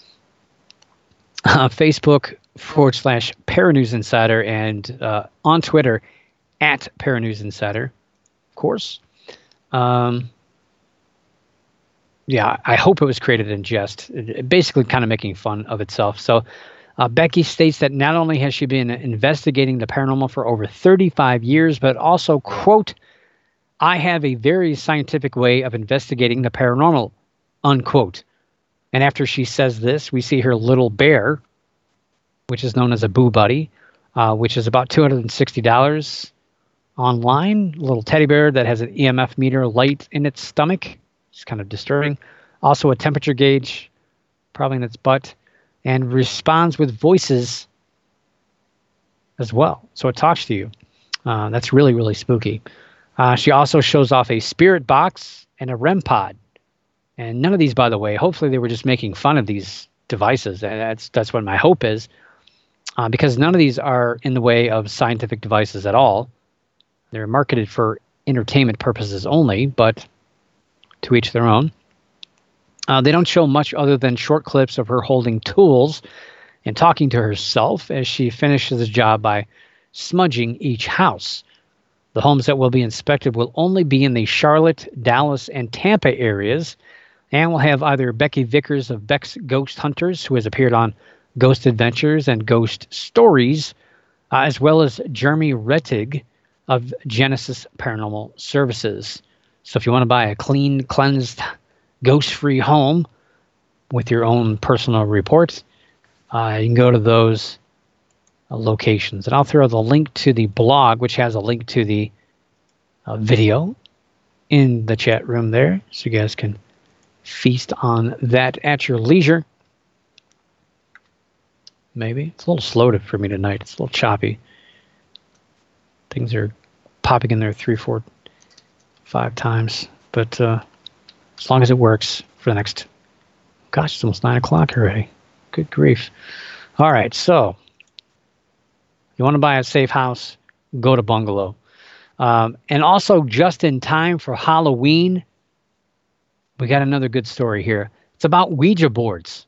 Uh, Facebook forward slash Paranews Insider, and uh, on Twitter at Paranews Insider, of course. Um, yeah, I hope it was created in jest, it, it basically kind of making fun of itself. So uh, Becky states that not only has she been investigating the paranormal for over thirty-five years, but also, quote, I have a very scientific way of investigating the paranormal, unquote. And after she says this, we see her little bear, which is known as a Boo Buddy, uh, which is about two hundred sixty dollars online. A little teddy bear that has an E M F meter light in its stomach. It's kind of disturbing. Also a temperature gauge, probably in its butt, and responds with voices as well. So it talks to you. Uh, that's really, really spooky. Uh, she also shows off a spirit box and a R E M pod. And none of these, by the way, hopefully they were just making fun of these devices. And that's that's what my hope is, uh, because none of these are in the way of scientific devices at all. They're marketed for entertainment purposes only, but to each their own. Uh, they don't show much other than short clips of her holding tools and talking to herself as she finishes the job by smudging each house. The homes that will be inspected will only be in the Charlotte, Dallas, and Tampa areas, and we'll have either Becky Vickers of Beck's Ghost Hunters, who has appeared on Ghost Adventures and Ghost Stories, uh, as well as Jeremy Rettig of Genesis Paranormal Services. So if you want to buy a clean, cleansed, ghost-free home with your own personal reports, uh, you can go to those uh, locations. And I'll throw the link to the blog, which has a link to the uh, video in the chat room there, so you guys can feast on that at your leisure. Maybe. It's a little slow to, for me tonight. It's a little choppy. Things are popping in there three, four, five times. But uh, as long as it works for the next... Gosh, it's almost nine o'clock already. Good grief. All right, so you want to buy a safe house, go to Bungalow. Um, and also, just in time for Halloween, we got another good story here. It's about Ouija boards.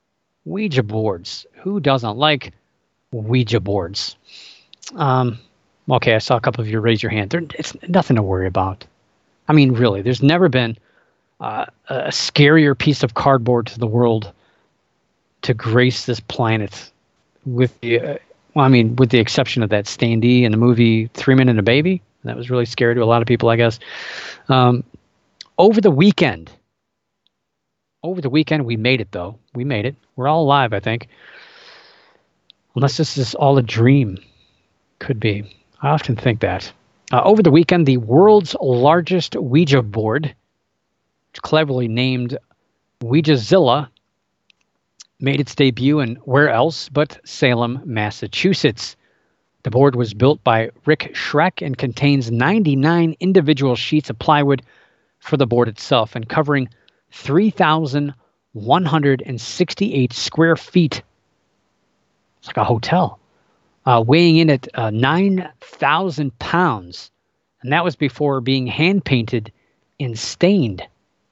Ouija boards. Who doesn't like Ouija boards? Um, Okay, I saw a couple of you raise your hand. There, it's nothing to worry about. I mean, really, there's never been uh, a scarier piece of cardboard to the world to grace this planet, with the, uh, well, I mean, with the exception of that standee in the movie Three Men and a Baby. That was really scary to a lot of people, I guess. Um, over the weekend, over the weekend, we made it, though. We made it. We're all alive, I think. Unless this is all a dream. Could be. I often think that. Uh, over the weekend, the world's largest Ouija board, cleverly named Ouijazilla, made its debut in where else but Salem, Massachusetts. The board was built by Rick Schreck and contains ninety-nine individual sheets of plywood for the board itself and covering three thousand one hundred sixty-eight square feet. It's like a hotel. Uh, weighing in at uh, nine thousand pounds. And that was before being hand-painted and stained.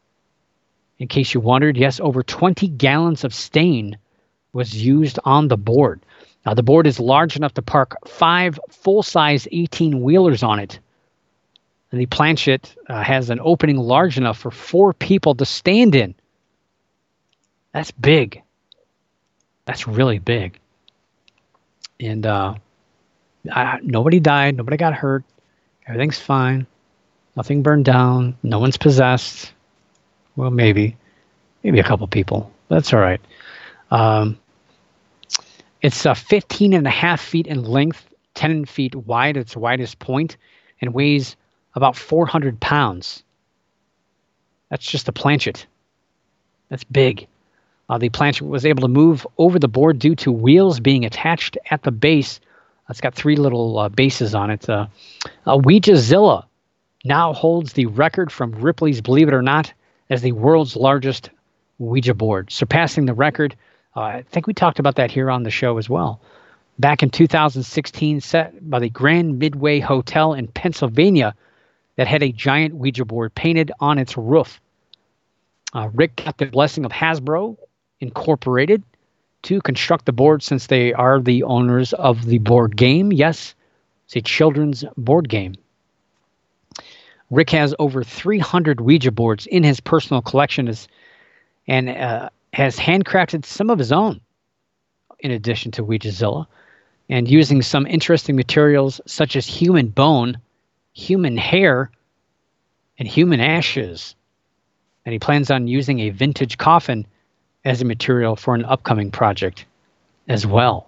In case you wondered, yes, over twenty gallons of stain was used on the board. Now, the board is large enough to park five full-size eighteen-wheelers on it. And the planchette uh, has an opening large enough for four people to stand in. That's big. That's really big. And uh, I, nobody died. Nobody got hurt. Everything's fine. Nothing burned down. No one's possessed. Well, maybe. Maybe a couple people. That's all right. Um, it's uh, fifteen and a half feet in length, ten feet wide at its widest point, and weighs about four hundred pounds. That's just a planchette. That's big. Uh, the planchette was able to move over the board due to wheels being attached at the base. It's got three little uh, bases on it. Uh, uh, Ouijazilla now holds the record from Ripley's Believe It or Not as the world's largest Ouija board, surpassing the record. Uh, I think we talked about that here on the show as well. Back in two thousand sixteen, set by the Grand Midway Hotel in Pennsylvania that had a giant Ouija board painted on its roof. Uh, Rick got the blessing of Hasbro Incorporated to construct the board since they are the owners of the board game. Yes, it's a children's board game. Rick has over three hundred Ouija boards in his personal collection as, and uh, has handcrafted some of his own in addition to Ouijazilla, and using some interesting materials such as human bone, human hair, and human ashes. And he plans on using a vintage coffin as a material for an upcoming project as well.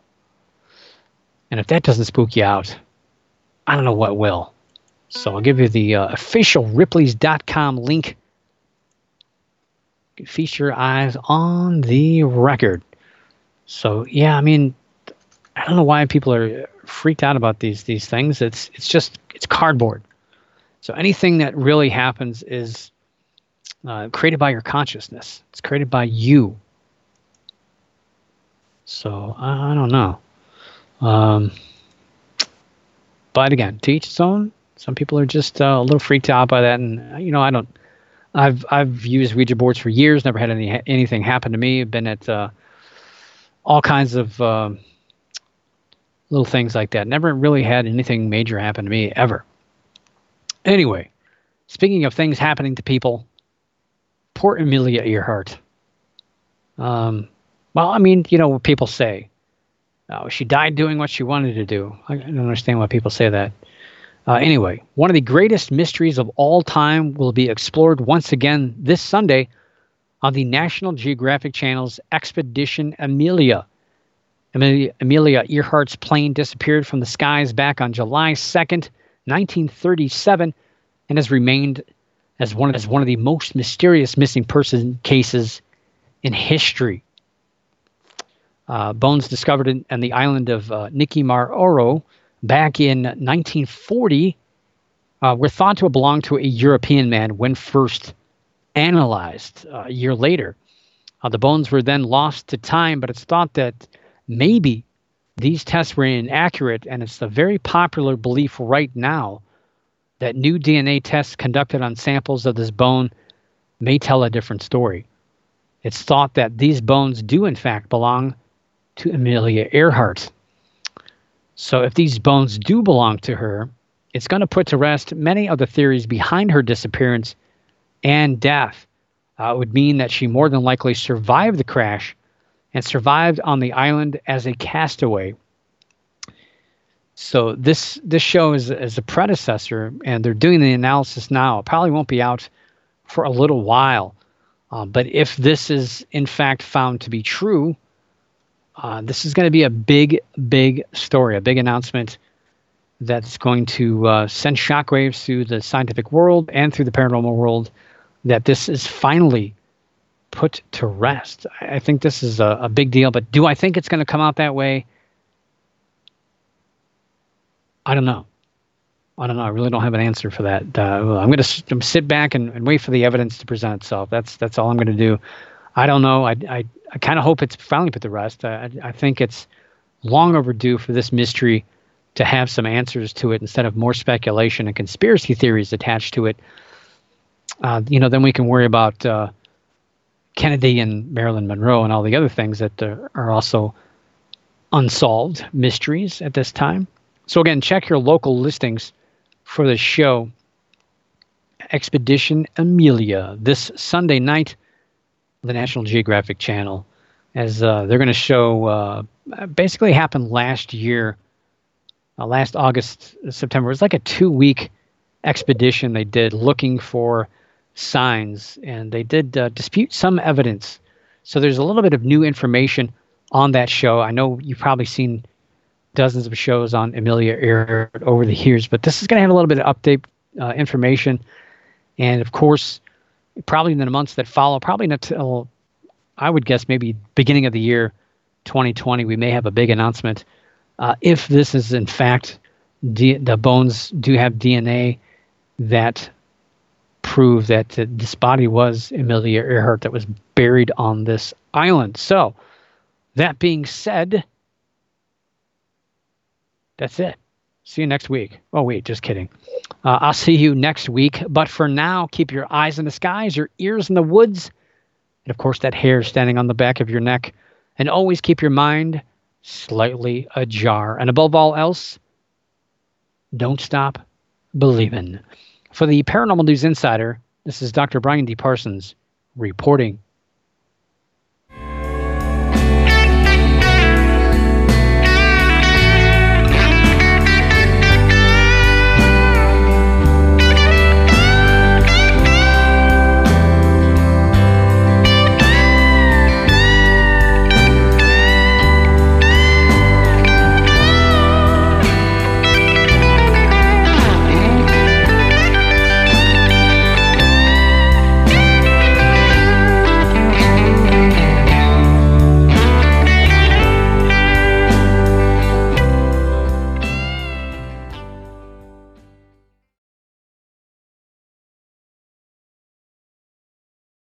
And if that doesn't spook you out, I don't know what will. So I'll give you the uh, official Ripley's dot com link. You can feast your eyes on the record. So, yeah, I mean, I don't know why people are freaked out about these these things. It's it's just, it's cardboard. So anything that really happens is uh, created by your consciousness. It's created by you. So, I, I don't know. Um, but again, to each its own. Some people are just uh, a little freaked out by that, and you know, I don't. I've I've used Ouija boards for years. Never had any anything happen to me. I've been at uh, all kinds of uh, little things like that. Never really had anything major happen to me ever. Anyway, speaking of things happening to people, poor Amelia Earhart. Um, well, I mean, you know what people say. Oh, she died doing what she wanted to do. I don't understand why people say that. Uh, anyway, one of the greatest mysteries of all time will be explored once again this Sunday on the National Geographic Channel's Expedition Amelia. Amelia, Amelia Earhart's plane disappeared from the skies back on July second, nineteen thirty-seven, and has remained as one, as one of the most mysterious missing person cases in history. Uh, bones discovered in, on the island of uh, Niquimara back in nineteen forty uh, were thought to have belonged to a European man when first analyzed uh, a year later. Uh, the bones were then lost to time, but it's thought that maybe these tests were inaccurate, and it's the very popular belief right now that new D N A tests conducted on samples of this bone may tell a different story. It's thought that these bones do in fact belong to Amelia Earhart. So if these bones do belong to her, it's going to put to rest many of the theories behind her disappearance and death. Uh, it would mean that she more than likely survived the crash and survived on the island as a castaway. So this this show is, is a predecessor, and they're doing the analysis now. It probably won't be out for a little while. Uh, but if this is, in fact, found to be true, uh, this is going to be a big, big story, a big announcement that's going to uh, send shockwaves through the scientific world and through the paranormal world, that this is finally put to rest. I think this is a, a big deal, but do I think it's going to come out that way? I don't know. I don't know. I really don't have an answer for that. Uh, I'm going to sit back and, and wait for the evidence to present itself. That's that's all I'm going to do. I don't know. I I, I kind of hope it's finally put to rest. I, I think it's long overdue for this mystery to have some answers to it instead of more speculation and conspiracy theories attached to it. Uh, you know, then we can worry about uh, Kennedy and Marilyn Monroe and all the other things that uh, are also unsolved mysteries at this time. So again, check your local listings for the show Expedition Amelia this Sunday night on the National Geographic Channel, as uh, they're going to show uh, basically happened last year, uh, last August, September. It was like a two-week expedition they did looking for signs, and they did uh, dispute some evidence. So there's a little bit of new information on that show. I know you've probably seen dozens of shows on Amelia Earhart over the years, but this is going to have a little bit of update uh, information. And of course, probably in the months that follow, probably not until, I would guess, maybe beginning of the year twenty twenty, we may have a big announcement. Uh, if this is in fact, D- the bones do have D N A that prove that uh, this body was Amelia Earhart that was buried on this island. So that being said, that's it. See you next week. Oh, wait, just kidding. Uh, I'll see you next week. But for now, keep your eyes in the skies, your ears in the woods, and of course, that hair standing on the back of your neck. And always keep your mind slightly ajar. And above all else, don't stop believing. For the Paranormal News Insider, this is Doctor Brian D. Parsons reporting